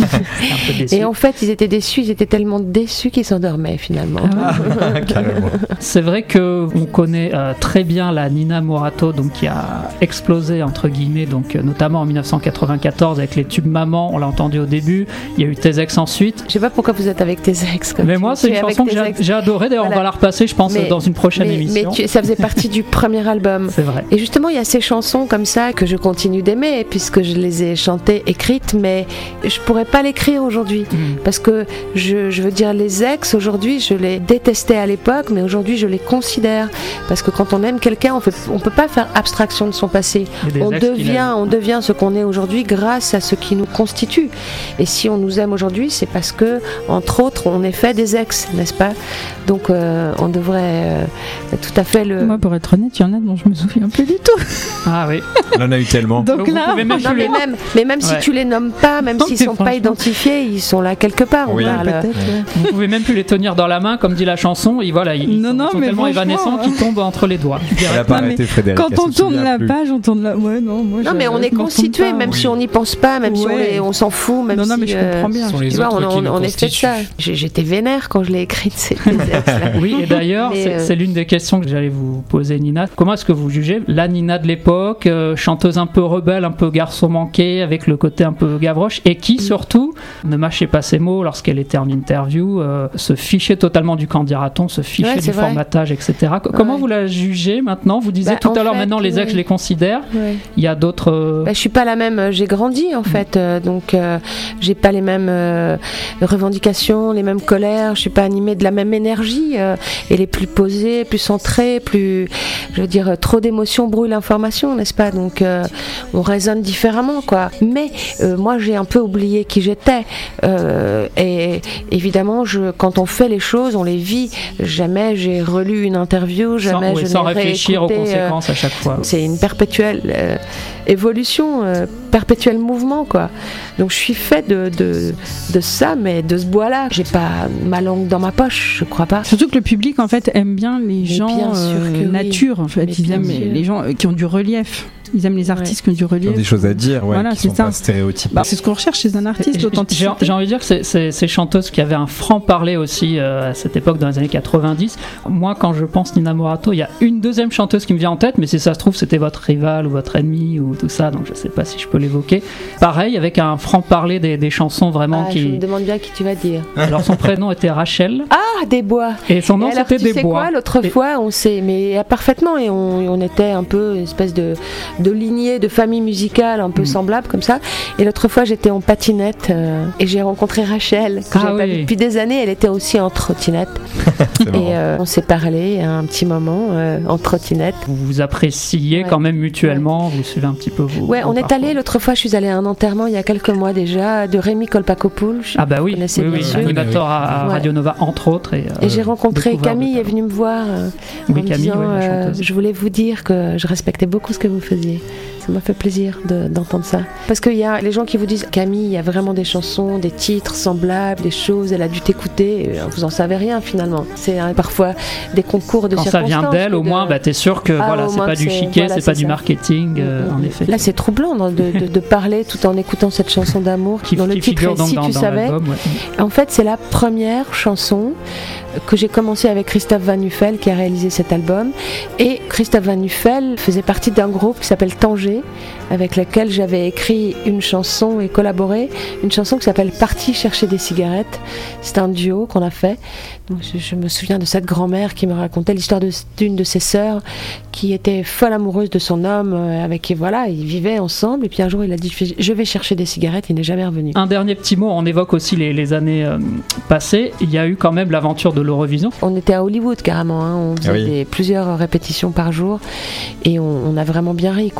peu déçus. Et en fait, ils étaient déçus, ils étaient tellement déçus qu'ils s'endormaient finalement. Ah Carrément. C'est vrai que on connaît euh, très bien la Nina Morato, donc qui a explosé entre guillemets, donc euh, notamment en dix-neuf cent quatre-vingt-quatorze avec les tubes Maman, on l'a entendu au début. Il y a eu Tes ex ensuite. Je sais pas pourquoi vous êtes avec tes ex. Comme Mais tu- moi, tu c'est une es avec chanson que tes j'ai, ex. j'ai adoré. D'ailleurs, Voilà. on va la repasser, je pense, Mais- dans une prochaine mais, émission. Mais tu- ça faisait partie du premier album. C'est vrai. Et justement, il y a ces chansons comme ça que je continue d'aimer puisque je les ai chantées, écrites, mais je pourrais pas l'écrire aujourd'hui Mm. parce que je, je veux dire les ex aujourd'hui, je les détestais à l'époque, mais aujourd'hui je les considère parce que quand on aime quelqu'un, on fait, on peut pas faire abstraction de son passé. Il y a des On ex qui devient, l'aiment. on devient ce qu'on est aujourd'hui grâce à ce qui nous constitue. Et si on nous aime aujourd'hui, c'est parce que, entre autres, on est fait des ex, n'est-ce pas? Donc, euh, on devrait euh, tout à fait le. Moi, pour être honnête, il y en a dont je me souviens plus du tout. Ah oui. On en a eu tellement. Donc Vous là, pouvez même Non, plus mais les- même, mais même Ouais. si tu les nommes pas, même Non, s'ils mais sont pas franchement. identifiés, ils sont là quelque part. On Oui. parle. peut-être. ouais. Vous pouvez même plus les tenir dans la main, comme dit la chanson. Et voilà, ils Non, sont, non, ils sont mais tellement franchement, évanescents euh. qu'ils tombent entre les doigts. Elle a pas Non, mais arrêté, Frédéric. Quand elle on se tourne souvient la plus. page, on tourne la. Ouais, non, moi. Non, je- mais on je est m'en constitué, retourne pas. même Oui. si on n'y pense pas, même si on, Ouais. les- on s'en fout, même Non, non, si. mais je euh, comprends bien. Ce sont les Tu vois, on, autres qui on, nous on est fait de ça. constituent. J'ai- J'étais vénère quand je l'ai écrite, ces ces ex-là. Oui, et d'ailleurs, Mais, c'est, euh, c'est l'une des questions que j'allais vous poser, Nina. Comment est-ce que vous jugez la Nina de l'époque, euh, chanteuse un peu rebelle, un peu garçon manqué, avec le côté un peu Gavroche, et qui surtout, ne mâchait pas ses mots lorsqu'elle était en interview, euh, se fichait totalement du candidaton, se fichait Ouais, du c'est vrai. formatage, et cetera. Co- Comment Ouais. vous la jugez maintenant? Vous disiez Bah, tout en à l'heure, fait, maintenant les ex, oui. je les considère. Ouais. Il y a d'autres. euh, Bah, je suis pas la même, euh, j'ai grandi en fait, euh, donc euh, j'ai pas les mêmes euh, revendications, les mêmes colères, je suis pas animée de la même énergie. Euh, elle est plus posée, plus centrée, plus, je veux dire, euh, trop d'émotions brouillent l'information, n'est-ce pas? Donc euh, on raisonne différemment, quoi. Mais euh, moi j'ai un peu oublié qui j'étais, euh, et évidemment, je, quand on fait les choses, on les vit. Jamais j'ai relu une interview, sans, jamais ouais, je sans n'ai réfléchir aux réécouté, euh, conséquences à chaque fois. c'est une perpétuelle euh, évolution, euh, perpétuel mouvement, quoi. Donc je suis fait de, de, de ça, mais de ce bois-là. J'ai pas ma langue dans ma poche, je crois pas. Surtout que le public en fait aime bien les gens bien sûr euh, que oui. nature en fait. Mais Ils bien aiment sûr. les gens euh, qui ont du relief. Ils aiment les artistes qui ont du Ils ont relief. des choses à dire, ouais, Voilà, qui c'est sont ça. pas stéréotypées. Bah, c'est ce qu'on recherche chez un artiste, J'ai- l'authenticité. J'ai j'ai envie de dire que c'est- c'est- ces chanteuses qui avaient un franc-parler aussi euh, à cette époque, dans les années quatre-vingt-dix. Moi, quand je pense Nina Morato, il y a une deuxième chanteuse qui me vient en tête, mais si ça se trouve, c'était votre rival ou votre ennemi ou tout ça, donc je sais pas si je peux l'évoquer. Pareil, avec un franc-parler des, des chansons vraiment Ah, Je me qui. demande bien qui tu vas dire. Alors, son prénom était Rachel Ah, des bois. et son nom Et alors, c'était tu sais Desbois. quoi, l'autre Et- fois, on s'est, mais parfaitement, et on, on était un peu une espèce de, de lignée, de famille musicale un peu Mm. semblable comme ça. Et l'autre fois, j'étais en patinette euh, et j'ai rencontré Rachel, que Ah j'avais pas oui. vue depuis des années. Elle était aussi en trottinette. C'est marrant. Et euh, on s'est parlé un petit moment euh, en trottinette. Vous vous appréciez Ouais. quand même mutuellement, vous suivez un petit peu vos. Ouais, vos on est parcours. allé l'autre fois, je suis allée à un enterrement il y a quelques mois déjà de Rémi Kolpakopoul. Je- Ah bah oui, connaissez oui, bien oui, sûr. animateur à, à Ouais. Radio Nova entre autres. Et, Et euh, j'ai rencontré découvert Camille, de est venue me voir euh, Oui, en me Camille, disant, ouais, la euh, chanteuse. je voulais vous dire que je respectais beaucoup ce que vous faisiez. Ça m'a fait plaisir de- d'entendre ça. Parce qu'il y a les gens qui vous disent, Camille, il y a vraiment des chansons, des titres semblables, des choses, elle a dû t'écouter. Et, euh, Vous en savez rien finalement. C'est hein, parfois des concours de Quand ça circonstances. vient d'elle, que au de- moins, bah, t'es sûr que Ah, voilà, au c'est moins pas que du c'est- chiquet, voilà, c'est c'est pas du ça. marketing, euh, en effet. Là, c'est troublant non, de, de- de parler tout en écoutant cette chanson d'amour qui, dont le qui titre figure est donc Si dans, tu dans savais. l'album. Ouais. En fait, c'est la première chanson que j'ai commencé avec Christophe Van Nuffel qui a réalisé cet album. Et Christophe Van Nuffel faisait partie d'un groupe qui s'appelle Tanger, avec lequel j'avais écrit une chanson et collaboré. Une chanson qui s'appelle Parti chercher des cigarettes. C'est un duo qu'on a fait. Donc, je, je me souviens de cette grand-mère qui me racontait l'histoire de- d'une de ses sœurs qui était folle amoureuse de son homme, euh, avec qui voilà, ils vivaient ensemble. Et puis un jour, il a dit je vais chercher des cigarettes. Il n'est jamais revenu. Un dernier petit mot, on évoque aussi les, les années euh, passées. Il y a eu quand même l'aventure de l'Eurovision. On était à Hollywood carrément, hein. On faisait Ah oui. des, plusieurs répétitions par jour et on, on a vraiment bien ri quoi. C'est- C'était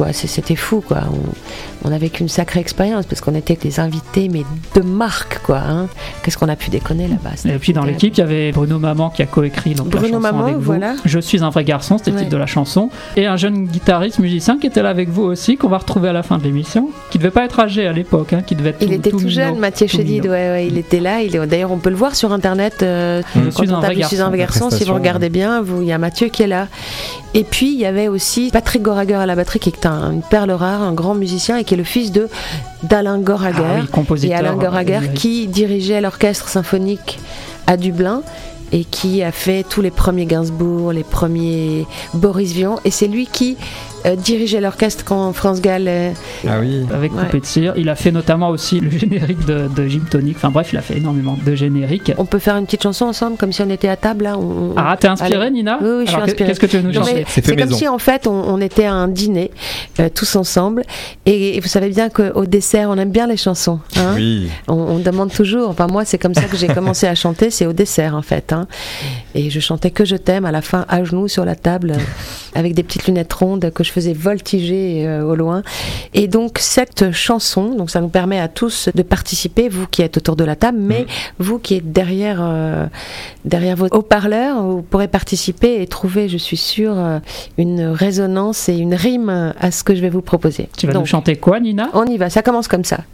c'était fou, quoi. On, on a vécu une sacrée expérience parce qu'on était des invités, mais de marque, quoi. Hein. Qu'est-ce qu'on a pu déconner là-bas. Et puis dans l'équipe, il y avait Bruno Maman qui a coécrit donc, la Bruno chanson Maman, avec vous. voilà. Je suis un vrai garçon, c'était le Ouais. titre de la chanson. Et un jeune guitariste, musicien qui était là avec vous aussi, qu'on va retrouver à la fin de l'émission, qui devait pas être âgé à l'époque, hein, qui devait être Il tout, était tout, tout jeune, mignon, Mathieu tout Chédid, mignon. ouais, ouais, il était là. Il est... D'ailleurs, on peut le voir sur internet. Euh, Je quand suis on un tape vrai Je suis un garçon. vrai garçon, si vous Prestation, regardez bien, vous- il y a Mathieu qui est là. Et puis il y avait aussi Patrick Goraguer à la batterie, qui est un, une perle rare, un grand musicien et qui est le fils de d'Alain Goraguer. Ah oui, compositeur, et Alain Goraguer euh, qui dirigeait l'orchestre symphonique à Dublin et qui a fait tous les premiers Gainsbourg, les premiers Boris Vian, et c'est lui qui euh, dirigeait l'orchestre quand France Gall euh, Ah oui. Avec Ouais. Coupé de cire. Il a fait notamment aussi le générique de, de Gym Tonic. Enfin bref, il a fait énormément de génériques. on peut faire une petite chanson ensemble comme si on était à table là. On- on- Ah, t'es inspirée, Allez. Nina? Oui, oui, je suis Alors, inspirée. Qu'est-ce que tu veux nous Non, chanter mais C'est fait c'est comme maison. si en fait on, on était à un dîner euh, tous ensemble et, et vous savez bien qu'au dessert on aime bien les chansons, hein. Oui. on, on demande toujours, enfin moi c'est comme ça que j'ai commencé à chanter, c'est au dessert en fait, hein. Et je chantais que je t'aime à la fin à genoux sur la table euh, avec des petites lunettes rondes que je faisais voltiger euh, au loin. Et donc cette chanson, donc ça nous permet à tous de participer, vous qui êtes autour de la table, mais vous qui êtes derrière euh, derrière vos haut-parleurs, vous pourrez participer et trouver, je suis sûre, euh, une résonance et une rime à ce que je vais vous proposer. Tu vas Donc, nous chanter quoi, Nina? on y va, ça commence comme ça.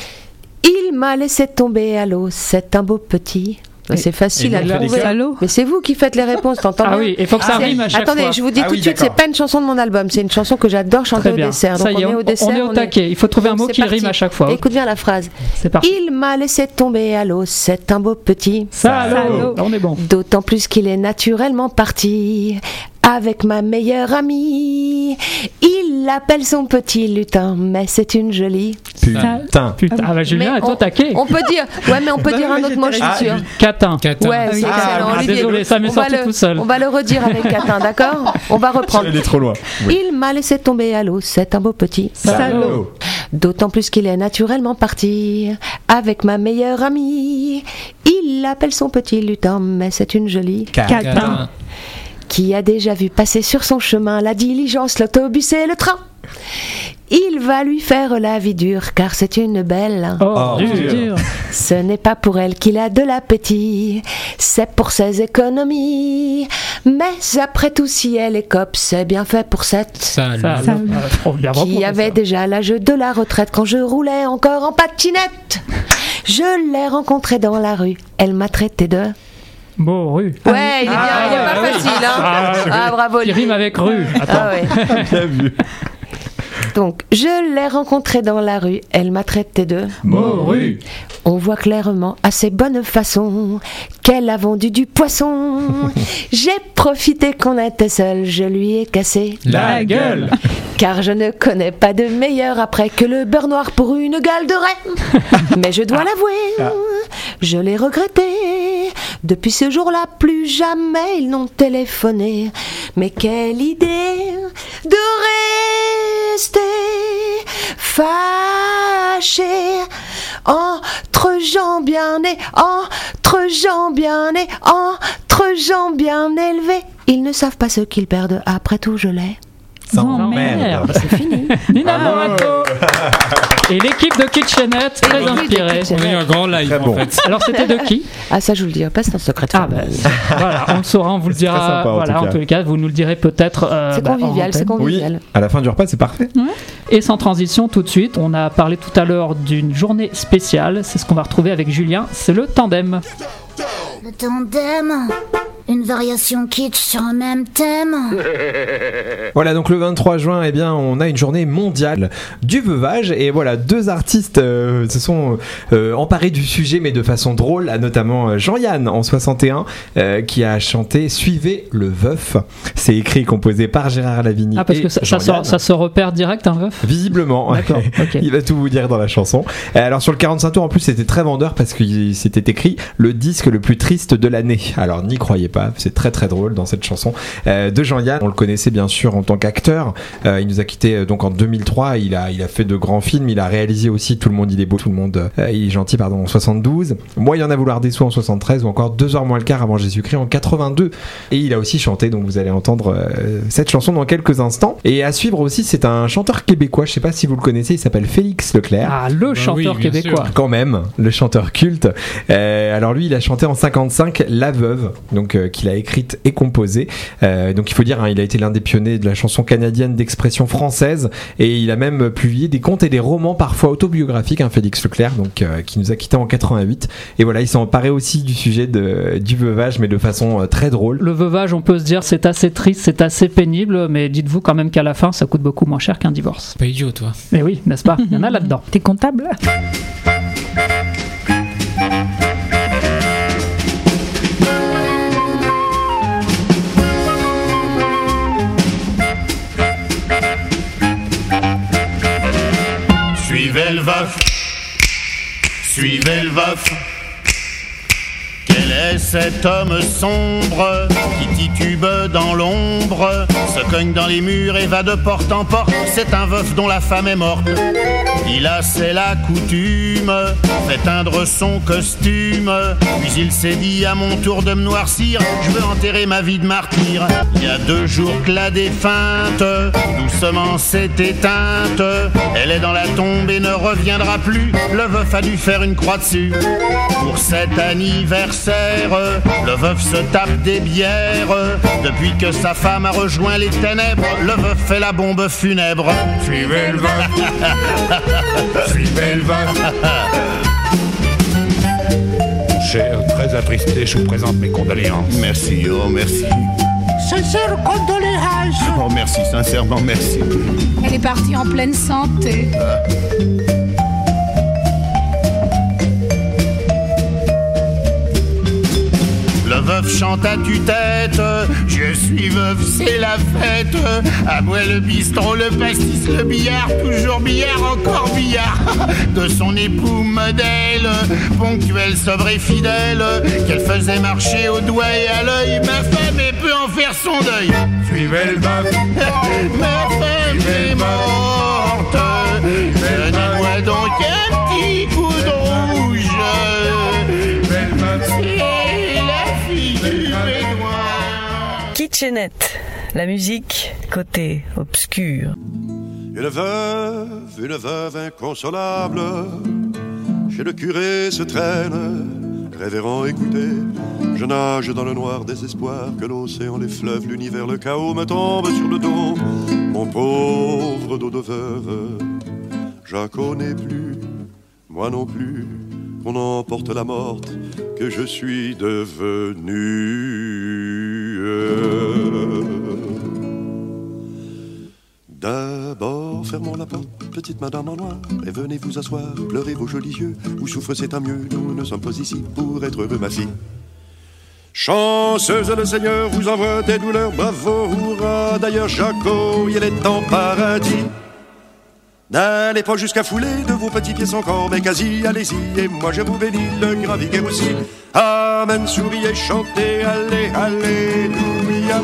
Il m'a laissé tomber à l'eau, c'est un beau petit. Et- C'est facile et à vous faites trouver. ça Allô. Mais c'est vous qui faites les réponses, t'entends Ah bien oui, il faut que ça C'est- rime à chaque Attendez, fois. je vous dis Ah tout oui, de suite, c'est d'accord. pas une chanson de mon album, c'est une chanson que j'adore chanter Très au bien. dessert. Ça Donc y est, on est on, au dessert. on est au on est- taquet. Il faut trouver un Donc mot c'est qui parti. rime à chaque fois. Écoute bien la phrase. C'est parti. Il m'a laissé tomber à l'eau, c'est un beau petit. Salaud. Salaud. On est bon. D'autant plus qu'il est naturellement parti avec ma meilleure amie. Il l'appelle son petit lutin, mais c'est une jolie. Putain. Putain, ah bah Julien Mais est au on- taquet. On peut dire, ouais, mais on peut dire un autre mot, je suis Ah, sûre. Catin. Catin. Ouais, c'est Ah, excellent. ah, Olivier. désolé, ça m'est On va sorti le- tout seul. On va le redire avec Catin, d'accord? On va reprendre. Il est trop loin. Oui. Il m'a laissé tomber à l'eau, c'est un beau petit. Salaud. D'autant plus qu'il est naturellement parti avec ma meilleure amie. Il l'appelle son petit lutin, mais c'est une jolie. Catin. Qui a déjà vu passer sur son chemin la diligence, l'autobus et le train. Il va lui faire la vie dure, car c'est une belle. Oh, Oh, dur. dur. Dur. Ce n'est pas pour elle qu'il a de l'appétit, c'est pour ses économies. Mais après tout, si elle écope, c'est bien fait pour cette Salaud. Ça, Ça- ah, trop bien qui remonté, avait ça. déjà l'âge de la retraite quand je roulais encore en patinette. Je l'ai rencontrée dans la rue, elle m'a traité de... Beau rue. Ouais, il est bien, Ah, il est ouais, pas ouais, facile, hein. Ah, Ah, bravo. Qui lui. rime avec rue. Attends. Ah ouais. Bien vu. Donc, je l'ai rencontrée dans la rue, elle m'a traité de... Beau rue. On voit clairement à ses bonnes façons qu'elle a vendu du poisson. J'ai profité qu'on était seul, je lui ai cassé. La gueule. Car je ne connais pas de meilleur après que le beurre noir pour une gale de raie. Mais je dois l'avouer, je l'ai regretté. Depuis ce jour-là, plus jamais ils n'ont téléphoné. Mais quelle idée de rester fâché entre gens bien nés, entre gens bien nés, entre gens bien élevés. Ils ne savent pas ce qu'ils perdent, après tout je l'ai. S'emmerde. C'est fini. Nina Morato. Et l'équipe de Kitchenette, très l'équipe de inspirée. Kitchenette. On a eu un grand live Très en bon. fait. Alors c'était de qui? Ah ça je vous le dirai pas, c'est un secret de Ah bah, famille. voilà, on le saura, on vous le C'est très dira. sympa, en voilà, tout en cas. tous les cas, vous nous le direz peut-être. euh, C'est bah, en convivial, c'est antenne. Oui, convivial. à la fin du repas, c'est parfait. Et sans transition, tout de suite, on a parlé tout à l'heure d'une journée spéciale. C'est ce qu'on va retrouver avec Julien. C'est le tandem. Le tandem, une variation kitsch sur un même thème. Voilà, donc le vingt-trois juin, eh bien, on a une journée mondiale du veuvage. Et voilà, deux artistes euh, se sont euh, emparés du sujet, mais de façon drôle, notamment euh, Jean-Yann en soixante et un, euh, qui a chanté Suivez le veuf. C'est écrit et composé par Gérard Lavigny. Ah, parce et que ça, ça, Jean-Yann. se, ça se repère direct, un veuf? Visiblement, D'accord, ok. il va tout vous dire dans la chanson. Euh, Alors sur le quarante-cinq tours, en plus, c'était très vendeur parce que c'était écrit le disque le plus triste de l'année. Alors n'y croyez pas. C'est très très drôle dans cette chanson euh, de Jean-Yann. On le connaissait bien sûr en tant qu'acteur. Euh, il nous a quitté euh, donc en deux mille trois. Il a, il a fait de grands films. Il a réalisé aussi Tout le monde il est beau, tout le monde euh, il est gentil, pardon, en soixante-douze. Moi, il y en a vouloir des sous en soixante-treize ou encore deux heures moins le quart avant Jésus-Christ en quatre-vingt-deux. Et il a aussi chanté, donc vous allez entendre euh, cette chanson dans quelques instants. Et à suivre aussi, c'est un chanteur québécois. Je sais pas si vous le connaissez. Il s'appelle Félix Leclerc. Ah, le Bah chanteur oui, bien québécois. sûr. Quand même, le chanteur culte. Euh, alors lui, il a chanté en cinquante-cinq La Veuve, donc euh, qu'il a écrite et composée. Euh, donc il faut dire, hein, il a été l'un des pionniers de la chanson canadienne d'expression française, et il a même publié des contes et des romans parfois autobiographiques, hein, Félix Leclerc, donc euh, qui nous a quittés en quatre-vingt-huit. Et voilà, il s'est emparé aussi du sujet de, du veuvage, mais de façon euh, très drôle. Le veuvage, on peut se dire, c'est assez triste, c'est assez pénible, mais dites-vous quand même qu'à la fin, ça coûte beaucoup moins cher qu'un divorce. Pas idiot, toi. Mais oui, n'est-ce pas ? Il y en a là-dedans. T'es comptable ? Suivez le veuf, suivez le veuf. Quel est cet homme sombre qui titube dans l'ombre, se cogne dans les murs et va de porte en porte? C'est un veuf dont la femme est morte. Il a, c'est la coutume, fait teindre son costume, puis il s'est dit à mon tour de me noircir, je veux enterrer ma vie de martyr. Il y a deux jours que la défunte doucement s'est éteinte, elle est dans la tombe et ne reviendra plus. Le veuf a dû faire une croix dessus. Pour cet anniversaire, le veuf se tape des bières. Depuis que sa femme a rejoint les ténèbres, le veuf fait la bombe funèbre. Suivez le veuf. Suivez le veuf. Cher, très attristé, je vous présente mes condoléances. Merci, oh merci. Sincère condoléances. Oh merci, sincèrement merci. Elle est partie en pleine santé. Ah. Le veuf chante à tue-tête, je suis veuf, c'est la fête. À moi le bistrot, le pastis, le billard, toujours billard, encore billard. De son époux modèle, ponctuel, sobre et fidèle, qu'elle faisait marcher au doigt et à l'œil. Ma femme est peut en faire son deuil. Suivez le veuf. Ma femme est morte. Donnez-moi donc un petit coup de rouge. Kitchenette, la musique côté obscur. Une veuve, une veuve inconsolable, chez le curé se traîne, révérend écoutez, je nage dans le noir désespoir, que l'océan, les fleuves, l'univers, le chaos me tombe sur le dos. Mon pauvre dos de veuve, j'en connais plus, moi non plus, qu'on emporte la morte que je suis devenu. D'abord, fermons la porte, petite madame en noir, et venez vous asseoir, pleurez vos jolis yeux, ou souffre c'est un mieux, nous ne sommes pas ici pour être heureux, ma fille. Chanceuse, le Seigneur vous envoie des douleurs, bravo, hurrah, d'ailleurs Jaco, il est en paradis. N'allez pas jusqu'à fouler de vos petits pieds son corps, mais quasi, allez-y, et moi je vous bénis, le graviguer aussi. Amen, souriez, chantez, allez, alléluia.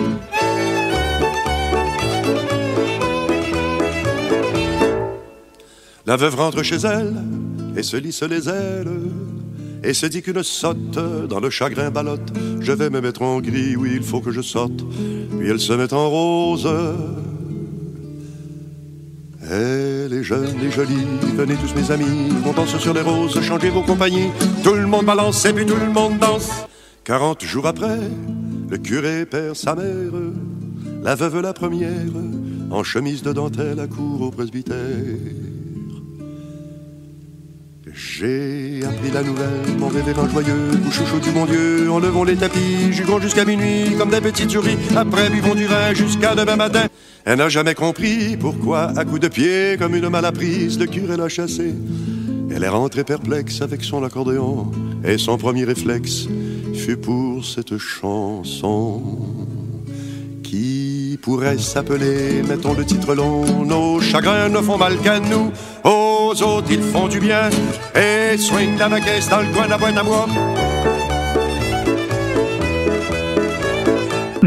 La veuve rentre chez elle et se lisse les ailes et se dit qu'une sotte dans le chagrin ballotte. Je vais me mettre en gris, oui, il faut que je sorte. Puis elle se met en rose. Elle est jeune et jolie, venez tous mes amis, on danse sur les roses, changez vos compagnies. Tout le monde balance et puis tout le monde danse. Quarante jours après, le curé perd sa mère, la veuve la première, en chemise de dentelle accourt au presbytère. J'ai appris la nouvelle, mon révérend joyeux, vous chouchou du bon Dieu, enlevons les tapis, jugerons jusqu'à minuit, comme des petites souris, après buvons du vin jusqu'à demain matin. Elle n'a jamais compris pourquoi, à coups de pied, comme une malapprise, le curé l'a chassée. Elle est rentrée perplexe avec son accordéon, et son premier réflexe fut pour cette chanson, qui pourrait s'appeler, mettons le titre long, nos chagrins ne font mal qu'à nous, aux autres ils font du bien, et swing la caisse dans le coin de la boîte à bois.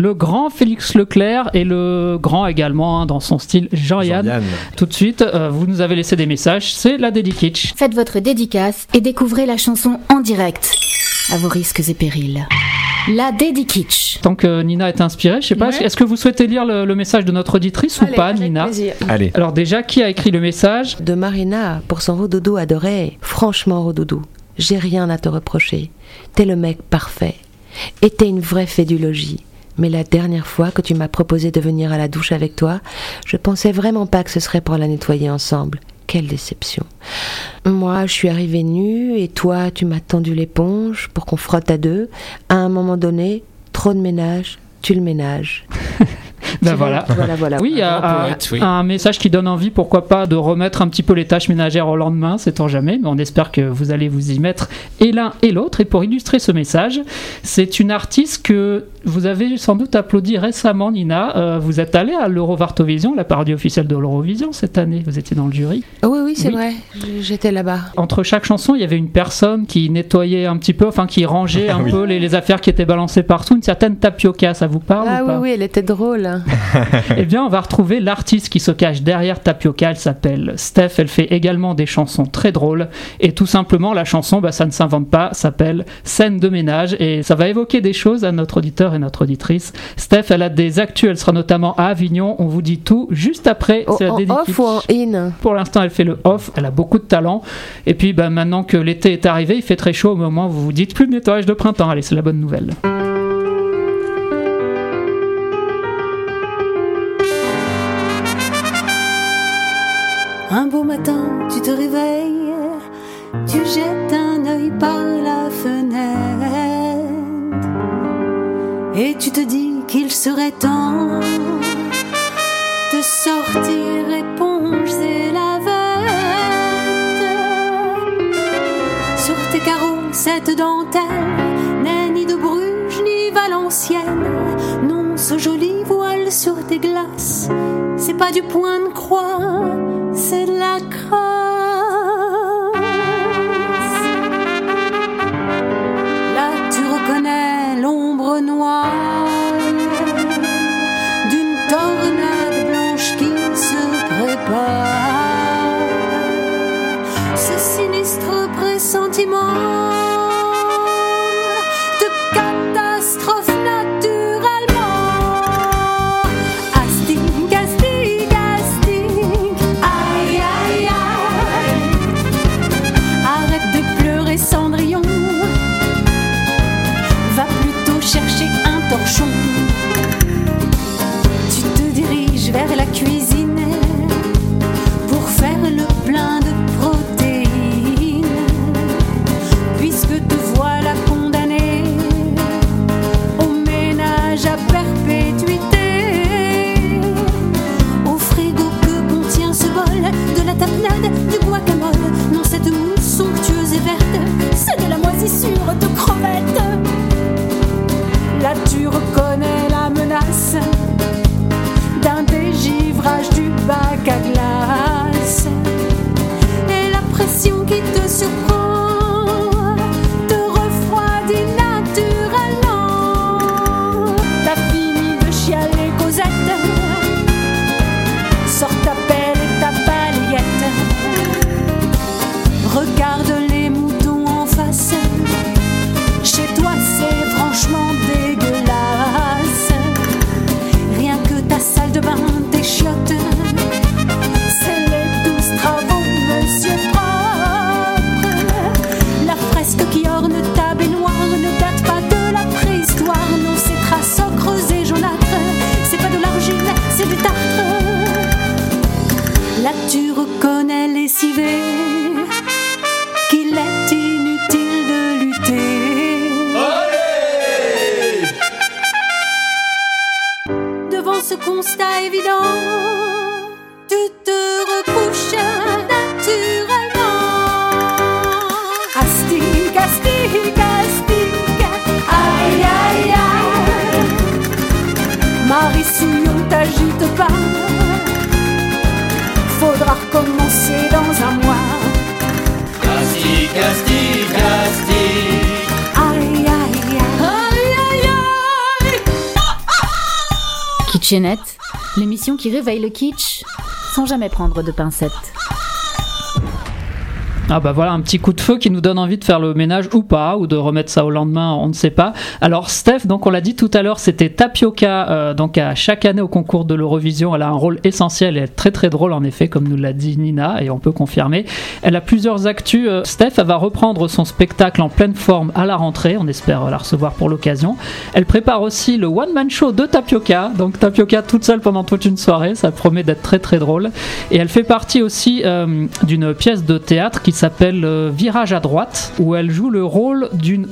le grand Félix Leclerc et le grand également, hein, dans son style, Jean-Yann. Jean-Yann. Tout de suite, euh, vous nous avez laissé des messages, c'est la Dédikitsch. Faites votre dédicace et découvrez la chanson en direct, à vos risques et périls. La Dédikitsch. Tant que Nina est inspirée, je sais pas, Ouais. est-ce que vous souhaitez lire le, le message de notre auditrice Allez, ou pas, avec Nina? plaisir. Allez. Alors déjà, qui a écrit le message? De Marina pour son Rodoudou adoré. Franchement, Rodoudou, j'ai rien à te reprocher. T'es le mec parfait. Et t'es une vraie fée du logis. Mais la dernière fois que tu m'as proposé de venir à la douche avec toi, je pensais vraiment pas que ce serait pour la nettoyer ensemble. Quelle déception. Moi, je suis arrivée nue et toi, tu m'as tendu l'éponge pour qu'on frotte à deux. À un moment donné, trop de ménage, tu le ménages. Ben voilà. Voilà, voilà. Oui, il y a grand un, poète, oui. un message qui donne envie, pourquoi pas, de remettre un petit peu les tâches ménagères au lendemain, sait-on jamais, mais on espère que vous allez vous y mettre et l'un et l'autre. Et pour illustrer ce message, c'est une artiste que vous avez sans doute applaudi récemment, Nina. Euh, vous êtes allée à l'Eurovartovision, la parodie officielle de l'Eurovision cette année, vous étiez dans le jury. Oui, oui, c'est Oui. vrai, j'étais là-bas. Entre chaque chanson, il y avait une personne qui nettoyait un petit peu, enfin qui rangeait un Oui. peu les, les affaires qui étaient balancées partout, une certaine Tapioca, ça vous parle Ah ou oui, pas? oui, elle était drôle. Eh bien, on va retrouver l'artiste qui se cache derrière Tapioca. Elle s'appelle Steph. Elle fait également des chansons très drôles. Et tout simplement, la chanson, bah, ça ne s'invente pas, s'appelle Scène de ménage. Et ça va évoquer des choses à notre auditeur et notre auditrice. Steph, elle a des actus. Elle sera notamment à Avignon. On vous dit tout juste après. Oh, C'est la en Dédikitsch. off ou en in? Pour l'instant, elle fait le off. Elle a beaucoup de talent. Et puis, bah, maintenant que l'été est arrivé, il fait très chaud. Au moment où vous vous dites plus de nettoyage de printemps. Allez, c'est la bonne nouvelle. Un beau matin, tu te réveilles, tu jettes un œil par la fenêtre et tu te dis qu'il serait temps de sortir éponge et lavette. Sur tes carreaux, cette dentelle n'est ni de Bruges ni Valenciennes. Non, ce joli voile sur tes glaces, c'est pas du point de croix, c'est de la crasse. Là tu reconnais l'ombre noire d'une tornade blanche qui se prépare. Ce sinistre pressentiment de catastrophe naturellement. Astic, astic, astic. Aïe, aïe, aïe. Arrête de pleurer, Cendrillon. Va plutôt chercher un torchon. Tu te diriges vers la cuisine pour faire le plein de protéines, puisque te voilà condamné au ménage à perpétuité. Au frigo que contient ce bol, de la tapenade, du guacamole. Non, cette mousse somptueuse et verte, c'est de la moisissure de crevettes. Là tu reconnais la menace d'un dégivrage du bac à glace, et la pression qui te surprend te refroidit naturellement. T'as fini de chialer, Cosette, sors ta pelle et ta balayette. Regarde les moutons en face, chez toi c'est franchement dégueulasse. Rien que ta salle de bain, tes chiottes, c'est les douze travaux, monsieur propre. La fresque qui orne ta baignoire ne date pas de la préhistoire. Non, ces traces ocres et jaunâtres, c'est pas de l'argile, c'est du tartre. Là tu reconnais lessivé qu'il est inutile de lutter. Devant ce constat évident, tu te recouches naturellement. Astic, astic, astic. Aïe, aïe, aïe. Marie Souillon, t'agite pas, faudra recommencer dans un mois. Castic, castic, castic. Aïe, aïe, aïe. Aïe, aïe, aïe. Kitchenette, l'émission qui réveille le kitsch sans jamais prendre de pincettes. Ah bah voilà un petit coup de feu qui nous donne envie de faire le ménage ou pas, ou de remettre ça au lendemain, on ne sait pas. Alors Steph, donc on l'a dit tout à l'heure, c'était Tapioca, euh, donc à chaque année au concours de l'Eurovision, elle a un rôle essentiel, elle est très très drôle en effet, comme nous l'a dit Nina, et on peut confirmer. Elle a plusieurs actus. Euh, Steph, elle va reprendre son spectacle en pleine forme à la rentrée, on espère la recevoir pour l'occasion. Elle prépare aussi le one man show de Tapioca, donc Tapioca toute seule pendant toute une soirée, ça promet d'être très très drôle. Et elle fait partie aussi euh, d'une pièce de théâtre qui s'appelle euh, Virage à droite, où elle joue le rôle d'une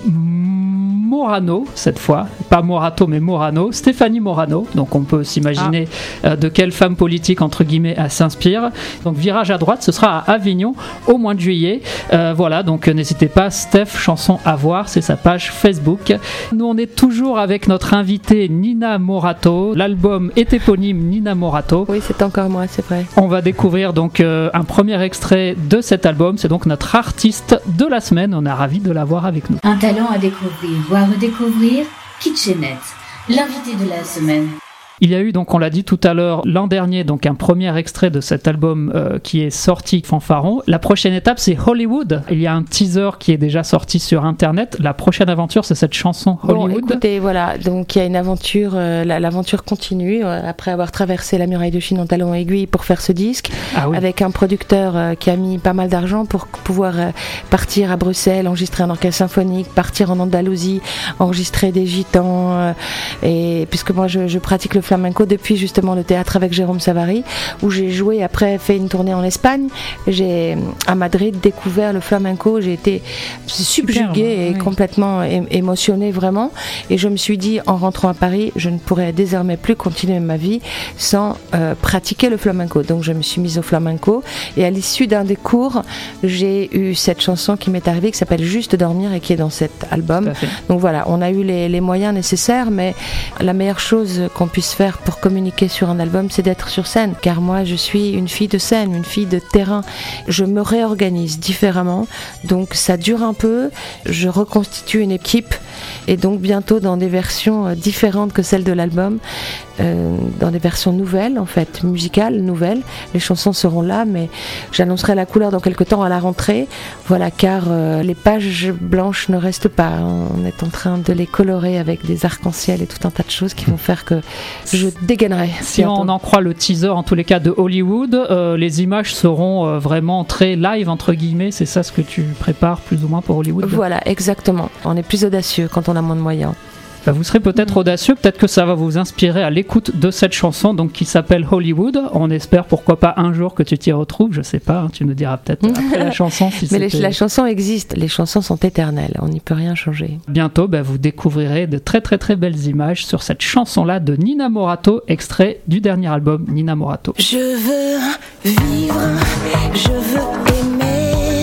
Morano, cette fois, pas Morato mais Morano, Stéphanie Morano, donc on peut s'imaginer ah. euh, de quelle femme politique entre guillemets elle s'inspire. Donc Virage à droite, ce sera à Avignon au mois de juillet. Euh, voilà, donc euh, n'hésitez pas, Steph chanson à voir, c'est sa page Facebook. Nous on est toujours avec notre invitée Nina Morato, l'album est éponyme Nina Morato. Oui, c'est encore moi, c'est vrai. On va découvrir donc euh, un premier extrait de cet album, c'est donc notre artiste de la semaine, on est ravis de l'avoir avec nous. Un talent à découvrir, voire redécouvrir, Kitchenette, l'invité de la semaine. Il y a eu, donc on l'a dit tout à l'heure, l'an dernier, donc un premier extrait de cet album euh, qui est sorti, Fanfaron. La prochaine étape, c'est Hollywood. Il y a un teaser qui est déjà sorti sur Internet. La prochaine aventure, c'est cette chanson Hollywood. Bon, écoutez, voilà, donc il y a une aventure, euh, la, l'aventure continue, euh, après avoir traversé la muraille de Chine en talons aiguilles pour faire ce disque, ah oui. avec un producteur euh, qui a mis pas mal d'argent pour pouvoir euh, partir à Bruxelles, enregistrer un orchestre symphonique, partir en Andalousie, enregistrer des gitans, euh, et puisque moi je, je pratique le flamenco depuis justement le théâtre avec Jérôme Savary, où j'ai joué, après fait une tournée en Espagne. J'ai à Madrid découvert le flamenco, j'ai été subjuguée Super, et oui. complètement é- émotionnée vraiment, et je me suis dit en rentrant à Paris, je ne pourrais désormais plus continuer ma vie sans euh, pratiquer le flamenco. Donc je me suis mise au flamenco, et à l'issue d'un des cours, j'ai eu cette chanson qui m'est arrivée qui s'appelle Juste dormir et qui est dans cet album. Donc voilà, on a eu les, les moyens nécessaires, mais la meilleure chose qu'on puisse faire pour communiquer sur un album, c'est d'être sur scène, car moi je suis une fille de scène, une fille de terrain. Je me réorganise différemment, donc ça dure un peu, je reconstitue une équipe, et donc bientôt dans des versions différentes que celles de l'album, euh, dans des versions nouvelles en fait, musicales nouvelles. Les chansons seront là, mais j'annoncerai la couleur dans quelques temps à la rentrée, voilà, car euh, les pages blanches ne restent pas, on est en train de les colorer avec des arcs-en-ciel et tout un tas de choses qui vont faire que je dégainerai. Si bientôt. On en croit le teaser en tous les cas de Hollywood, euh, les images seront euh, vraiment très live entre guillemets, c'est ça ce que tu prépares plus ou moins pour Hollywood? Voilà, exactement, on est plus audacieux quand on a moins de moyens. Bah vous serez peut-être audacieux, peut-être que ça va vous inspirer à l'écoute de cette chanson donc qui s'appelle Hollywood. On espère pourquoi pas un jour que tu t'y retrouves, je sais pas, hein, tu nous diras peut-être après la chanson si mais c'était... les, la chanson existe, les chansons sont éternelles, on n'y peut rien changer. Bientôt bah, vous découvrirez de très très très belles images sur cette chanson-là de Nina Morato, extrait du dernier album Nina Morato. Je veux vivre, je veux aimer,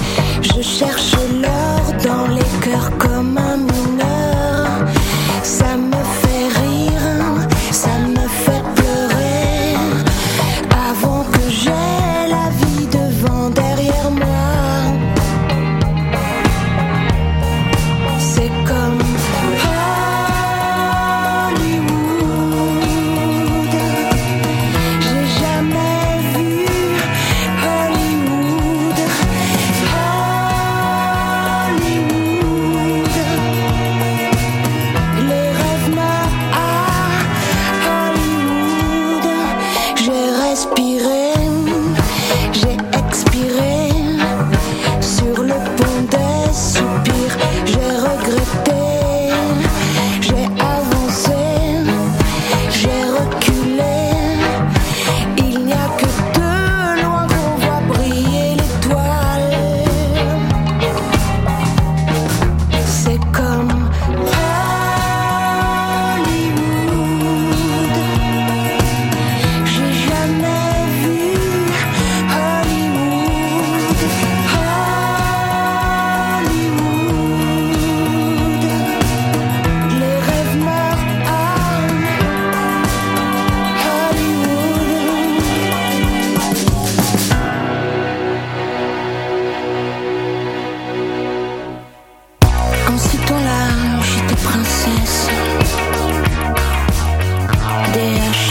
je cherche l'or dans les cœurs comme un mineur. Ça me fait rire, ça me fait pleurer, avant que j'ai la vie devant, derrière moi. C'est comme Hollywood, j'ai jamais vu Hollywood, Hollywood. Les rêves meurent à Hollywood. J'ai respiré, j'ai expiré sur le pont des soupirs. J'ai regretté, j'ai avancé, j'ai reculé. Il n'y a que de loin qu'on voit briller l'étoile. C'est comme Hollywood. J'ai jamais vu Hollywood, Hollywood. Les rêves meurent à Hollywood. En ce temps-là, j'étais princesse. D H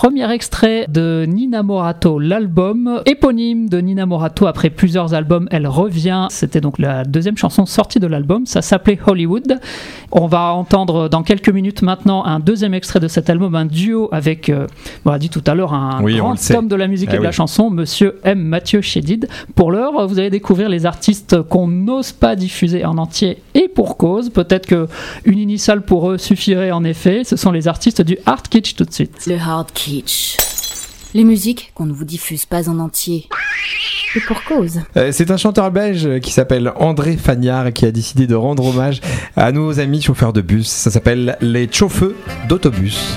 premier extrait de Nina Morato, l'album éponyme de Nina Morato. Après plusieurs albums, elle revient. C'était donc la deuxième chanson sortie de l'album. Ça s'appelait Hollywood. On va entendre dans quelques minutes maintenant un deuxième extrait de cet album, un duo avec, euh, on l'a dit tout à l'heure, un Oui, on le grand sait. homme de la musique Ah et de la oui. chanson, Monsieur M. Mathieu Chédid. Pour l'heure, vous allez découvrir les artistes qu'on n'ose pas diffuser en entier et pour cause. Peut-être que une initiale pour eux suffirait en effet. Ce sont les artistes du hard kitsch tout de suite. Le hard kitsch. Les musiques qu'on ne vous diffuse pas en entier. Et pour cause. Euh, c'est un chanteur belge qui s'appelle André Fagnard et qui a décidé de rendre hommage à nos amis chauffeurs de bus. Ça s'appelle les chauffeurs d'autobus.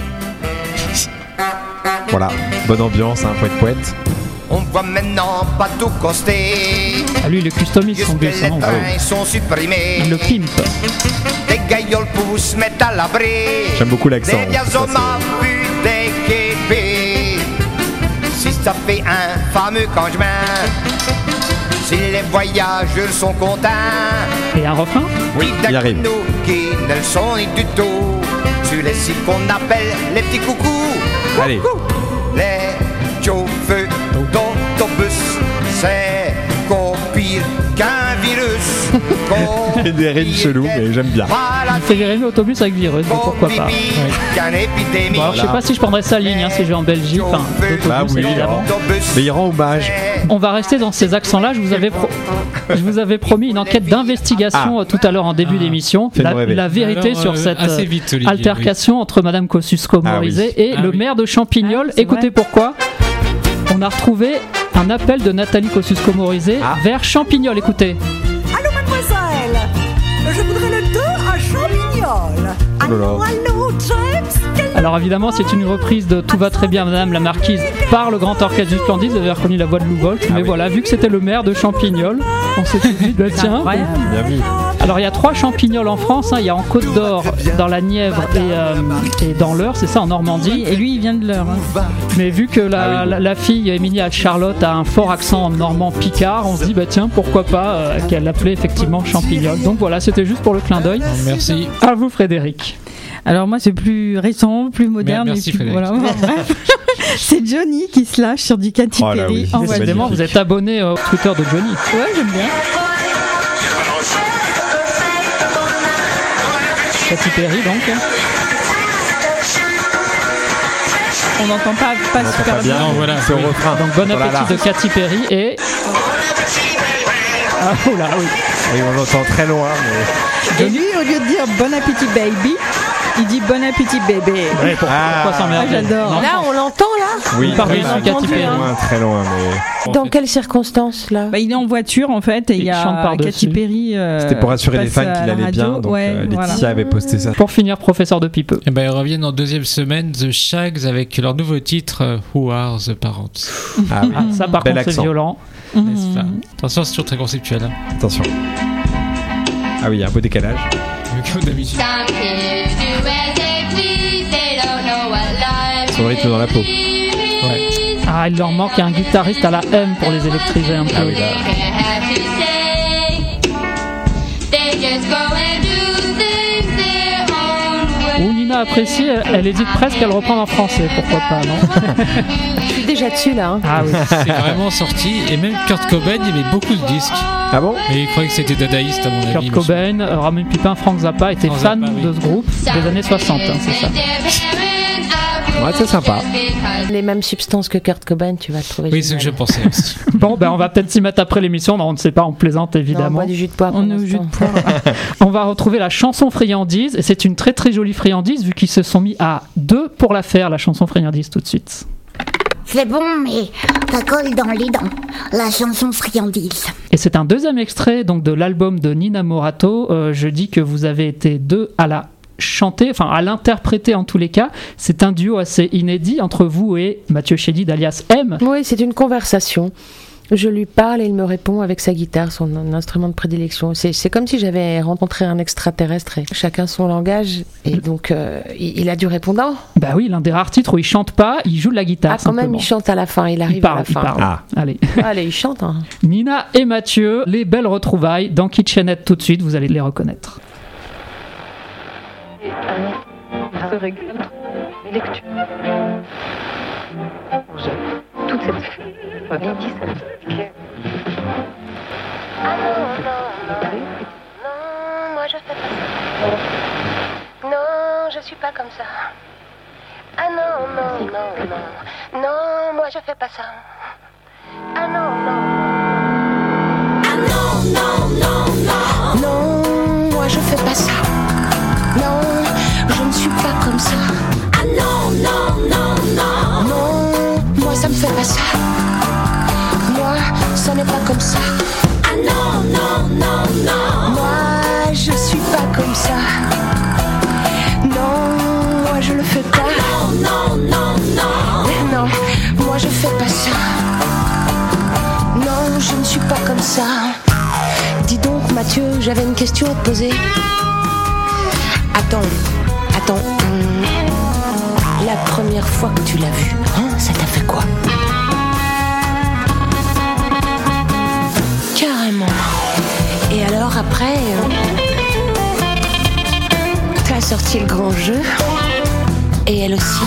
Voilà, bonne ambiance, hein, poète poète. On voit maintenant pas tout costé. Ah, lui, il est customise son bus. Les hein, trains ouais. sont supprimés. Il le pimpe. Des gailloles pour se mettre à l'abri. J'aime beaucoup l'accent. Des biazomas plus d'équipés. Si ça fait un fameux cangement. Si les voyageurs sont contents. Et un refrain? Oui, il arrive. nous qui ne le sont ni du tout. Sur les sites qu'on appelle les petits coucous. Allez. Les chauffeurs d'autobus, c'est qu'au pire qu'un virus. Il y a des rimes chelous, mais j'aime bien. Il fait des rimes autobus avec virus, donc pourquoi pas. Ouais. Qu'un épidémie. Bon, alors, je sais pas si je prendrais sa ligne, hein, si je vais en Belgique. Enfin, d'autobus, Bah oui, évidemment. mais il rend hommage. On va rester dans ces accents-là. Je vous avais, pro- je vous avais promis une enquête d'investigation Ah. euh, tout à l'heure en début d'émission. Fais-nous La, rêver. la vérité Alors, sur euh, cette assez euh, vite, Olivier, altercation entre Madame Kosciusko-Morizet Ah oui. et Ah le oui. maire de Champignol. Ah, c'est Écoutez vrai. pourquoi. On a retrouvé un appel de Nathalie Kosciusko-Morizet Ah. vers Champignol. Écoutez. Allô, mademoiselle, je voudrais le deux à Champignol. Oh là là. Allô, allô, James, quel Alors évidemment, c'est une reprise de Tout va très bien, Madame la Marquise par le Grand Orchestre du Splendide. Vous avez reconnu la voix de Lou Volt. Mais oui. voilà, vu que c'était le maire de Champignol, on s'est dit, bah, tiens. Incroyable. Bien vu. Alors il y a trois Champignols en France. hein. Il y a en Côte d'Or, dans la Nièvre et, euh, et dans l'Eure, c'est ça, en Normandie. Oui, et lui, il vient de l'heure. hein. Mais vu que la, Ah oui. la, la fille Émilie Charlotte a un fort accent normand picard, on se dit bah tiens pourquoi pas euh, qu'elle l'appelait effectivement Champignol. Donc voilà, c'était juste pour le clin d'œil. Merci. À vous Frédéric. Alors moi, c'est plus récent, plus moderne. Merci, et puis, Frédéric. voilà. Bref. C'est Johnny qui se lâche sur du Katy Oh là Perry oui. en C'est voiture. Décidément, vous êtes abonné au Twitter de Johnny. Ouais, j'aime bien. Katy Perry donc. On n'entend pas, pas On entend super pas bien. Non, voilà. C'est au Oui. refrain. Donc bon Oh là là. appétit de Katy Perry et... Ah oh là oui. Oui, on l'entend très loin, mais. Et lui, au lieu de dire bon appétit baby, il dit bon appétit bébé. Ouais, pour- Ah. pourquoi s'emmerder? Ah, j'adore. Non. Là, on l'entend là Oui, Pardon, très c'est loin, Katy Perry. très loin, très loin, mais. Dans quelles circonstances là Bah, il est en voiture en fait et il Il y chante a par-dessus. Katy Perry. euh, C'était pour assurer les passe fans à qu'il la allait bien, radio. donc Ouais, euh, voilà. Laetitia avait posté ça. Pour finir, professeur de Pipeux. Et ben, ils reviennent en deuxième semaine, The Shags, avec leur nouveau titre euh, Who Are the Parents. Ah oui. Ah, ça par Bel contre c'est accent. violent. N'est-ce pas? Attention, c'est toujours très conceptuel. Hein. Attention. Ah oui, il y a un beau décalage. Comme d'habitude. Son rythme dans la peau. Ouais. Ah, il leur manque un guitariste à la M pour les électriser un peu. Ah oui, là. Ou Nina apprécie, elle, elle hésite presque à le reprendre en français, pourquoi pas, non? Je suis déjà dessus là. hein. Ah oui. C'est vraiment sorti, et même Kurt Cobain il aimait beaucoup de disques. Ah bon? Mais il croyait que c'était dadaïste à mon avis. Kurt monsieur. Cobain, euh, Ramon Pipin, Frank Zappa étaient Frank fans Zappa, oui. de ce groupe des années soixante, hein, c'est ça. Ouais, c'est sympa. Les mêmes substances que Kurt Cobain, tu vas le trouver. Oui, c'est ce que je génial. pensais aussi. Bon, ben on va peut-être s'y mettre après l'émission, non, on ne sait pas, on plaisante Non, on évidemment. boit du jus de poire. On pour est au jus de l'instant. poire. On va retrouver la chanson friandise, et c'est une très très jolie friandise, vu qu'ils se sont mis à deux pour la faire, la chanson friandise, tout de suite. C'est bon, mais ça colle dans les dents. La chanson friandise. Et c'est un deuxième extrait donc de l'album de Nina Morato. Euh, je dis que vous avez été deux à la chanter, enfin à l'interpréter en tous les cas. C'est un duo assez inédit entre vous et Mathieu Chédid alias M. Oui, c'est une conversation. Je lui parle et il me répond avec sa guitare, son instrument de prédilection. C'est, c'est comme si j'avais rencontré un extraterrestre et chacun son langage. Et donc, euh, il, il a du répondant. Bah oui, l'un des rares titres où il chante pas, il joue de la guitare. Ah, quand même, simplement. il chante à la fin. Il arrive Il parle, à la fin. il parle. Ah. Allez. Allez, il chante. Hein. Nina et Mathieu, les belles retrouvailles dans Kitchenette tout de suite, vous allez les reconnaître. Se régule. Lecture. Je, toute cette... Pas bien dit ça. Ah non, non, non, non, moi je fais pas ça. Non, je suis pas comme ça. Ah non, non, non, non, non, moi je fais pas ça. Ah non, non, ah non, non, non, non, Non, moi je fais pas ça. Non, je ne suis pas comme ça. ah non, non, non, non, Non, moi ça me fait pas ça. Moi, ça n'est pas comme ça. ah non, non, non, non, Moi, je suis pas comme ça. Non, moi je le fais pas. non, non, non, Non, moi je fais pas ça. Non, je ne suis pas comme ça. Dis donc Mathieu, j'avais une question à te poser. Attends, attends. hum, La première fois que tu l'as vu, hein, ça t'a fait quoi? Carrément. Et alors après, euh, t'as sorti le grand jeu. Et elle aussi.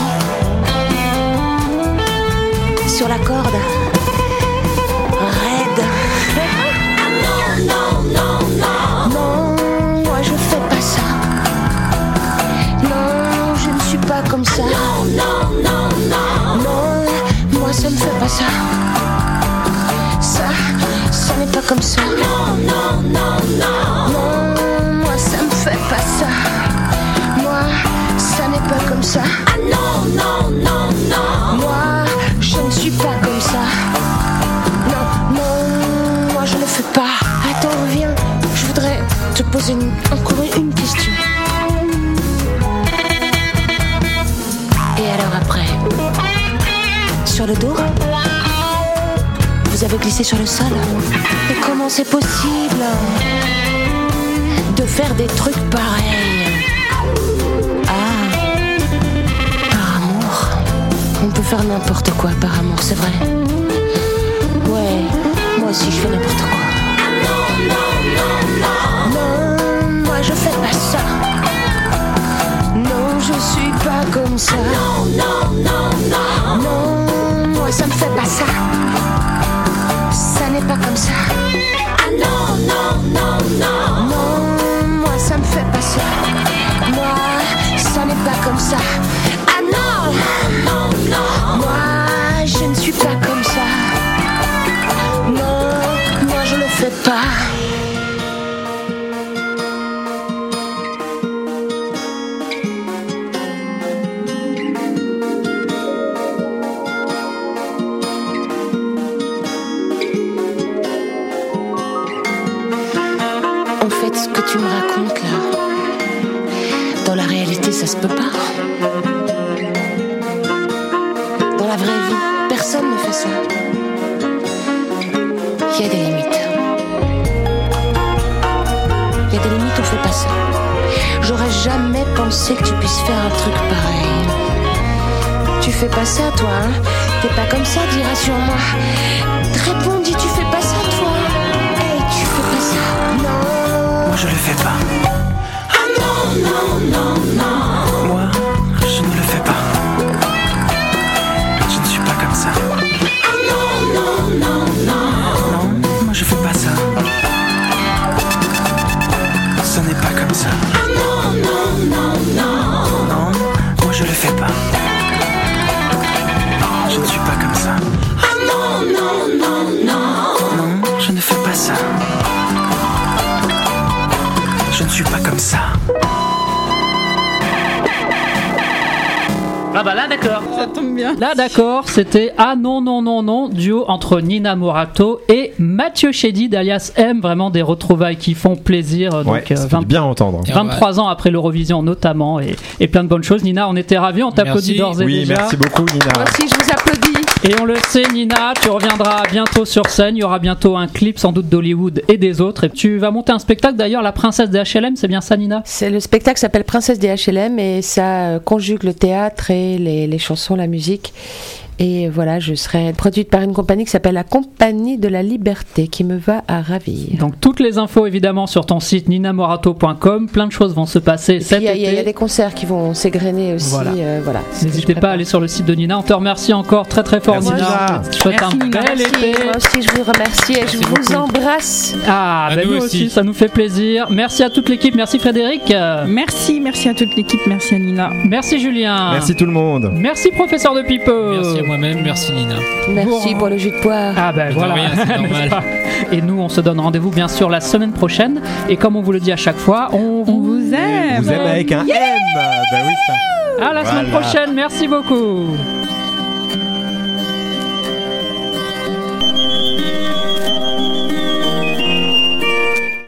Sur la corde. Raide. non, non, non, non, Non, moi je fais pas ça. Non, je ne suis pas comme ça. non, non, non, non, Non, moi ça me fait pas ça. Ça, ça n'est pas comme ça. non, non, non, non, Non, moi ça me fait pas ça. Moi, ça n'est pas comme ça. ah non, non, non, non, Moi, je ne suis pas comme ça. Non, non, moi je ne fais pas. Attends, viens, je voudrais te poser une- encore une question. Et alors après, sur le dos, vous avez glissé sur le sol. Et comment c'est possible de faire des trucs pareils? Ah, par amour. On peut faire n'importe quoi par amour, c'est vrai. Ouais, moi aussi je fais n'importe quoi. Non, moi je fais pas ça. Non, je suis pas comme ça. non, non, non, non, Non, moi ça me fait pas ça. Ça n'est pas comme ça. ah non, non, non, non, Non, moi ça me fait pas ça. Moi, ça n'est pas comme ça. Ah non, non, non, moi je ne suis pas comme ça. Non, moi je le fais pas. En fait, ce que tu me racontes là, dans la réalité, ça se peut pas. Dans la vraie vie, personne ne fait ça. Il y a des limites. Il y a des limites, on fait pas ça. J'aurais jamais pensé que tu puisses faire un truc pareil. Tu fais pas ça, toi, hein? T'es pas comme ça, dis rassure-moi. Réponds, dis, tu fais pas ça, toi? Hey, tu fais pas ça? Non. Moi je le fais pas. ah non, non, non, non, Moi, je ne le fais pas. Je ne suis pas comme ça. ah non, non, non, non, Non, moi je fais pas ça. Ce n'est pas comme ça. ah non, non, non, non, Non, moi je le fais pas. Je ne suis pas comme ça. ah non, non, non, non, Non, je ne fais pas ça. Je ne suis pas comme ça. Ah bah là d'accord. Ça tombe bien. Là d'accord, c'était Ah non non non non, duo entre Nina Morato et Mathieu Chédid alias M, vraiment des retrouvailles qui font plaisir. Donc, Ouais, ça fait vingt du bien entendre. vingt-trois ans après l'Eurovision notamment et, et plein de bonnes choses. Nina, on était ravis, on t'applaudit Merci. d'ores et Oui, déjà. merci beaucoup, Nina. Moi aussi, je vous applaudis. Et on le sait, Nina, tu reviendras bientôt sur scène. Il y aura bientôt un clip, sans doute d'Hollywood et des autres. Et tu vas monter un spectacle d'ailleurs, La Princesse des H L M, c'est bien ça, Nina? C'est le spectacle s'appelle Princesse des H L M et ça euh, conjugue le théâtre et les, les chansons, la musique. Et voilà, je serai produite par une compagnie qui s'appelle la Compagnie de la Liberté, qui me va à ravir. Donc toutes les infos évidemment sur ton site nina morato point com. Plein de choses vont se passer cet été. Il y, y a des concerts qui vont s'égrener aussi. Voilà. Euh, voilà, N'hésitez pas à aller sur le site de Nina. On te remercie encore très très fort, Merci, Nina. Je te souhaite un bel Merci, été. moi aussi je vous remercie et je vous embrasse. Ah, ben nous, nous aussi. aussi, ça nous fait plaisir. Merci à toute l'équipe. Merci Frédéric. Merci, merci à toute l'équipe. Merci à Nina. Merci Julien. Merci tout le monde. Merci professeur de Pipo. Merci à moi-même. Merci Nina. Merci pour le jus de poire. Ah ben voilà. Rien, c'est normal. Et nous, on se donne rendez-vous bien sûr la semaine prochaine. Et comme on vous le dit à chaque fois, on, on vous aime. On vous aime avec un yeah M. Ben oui, ça. À la Voilà. semaine prochaine. Merci beaucoup.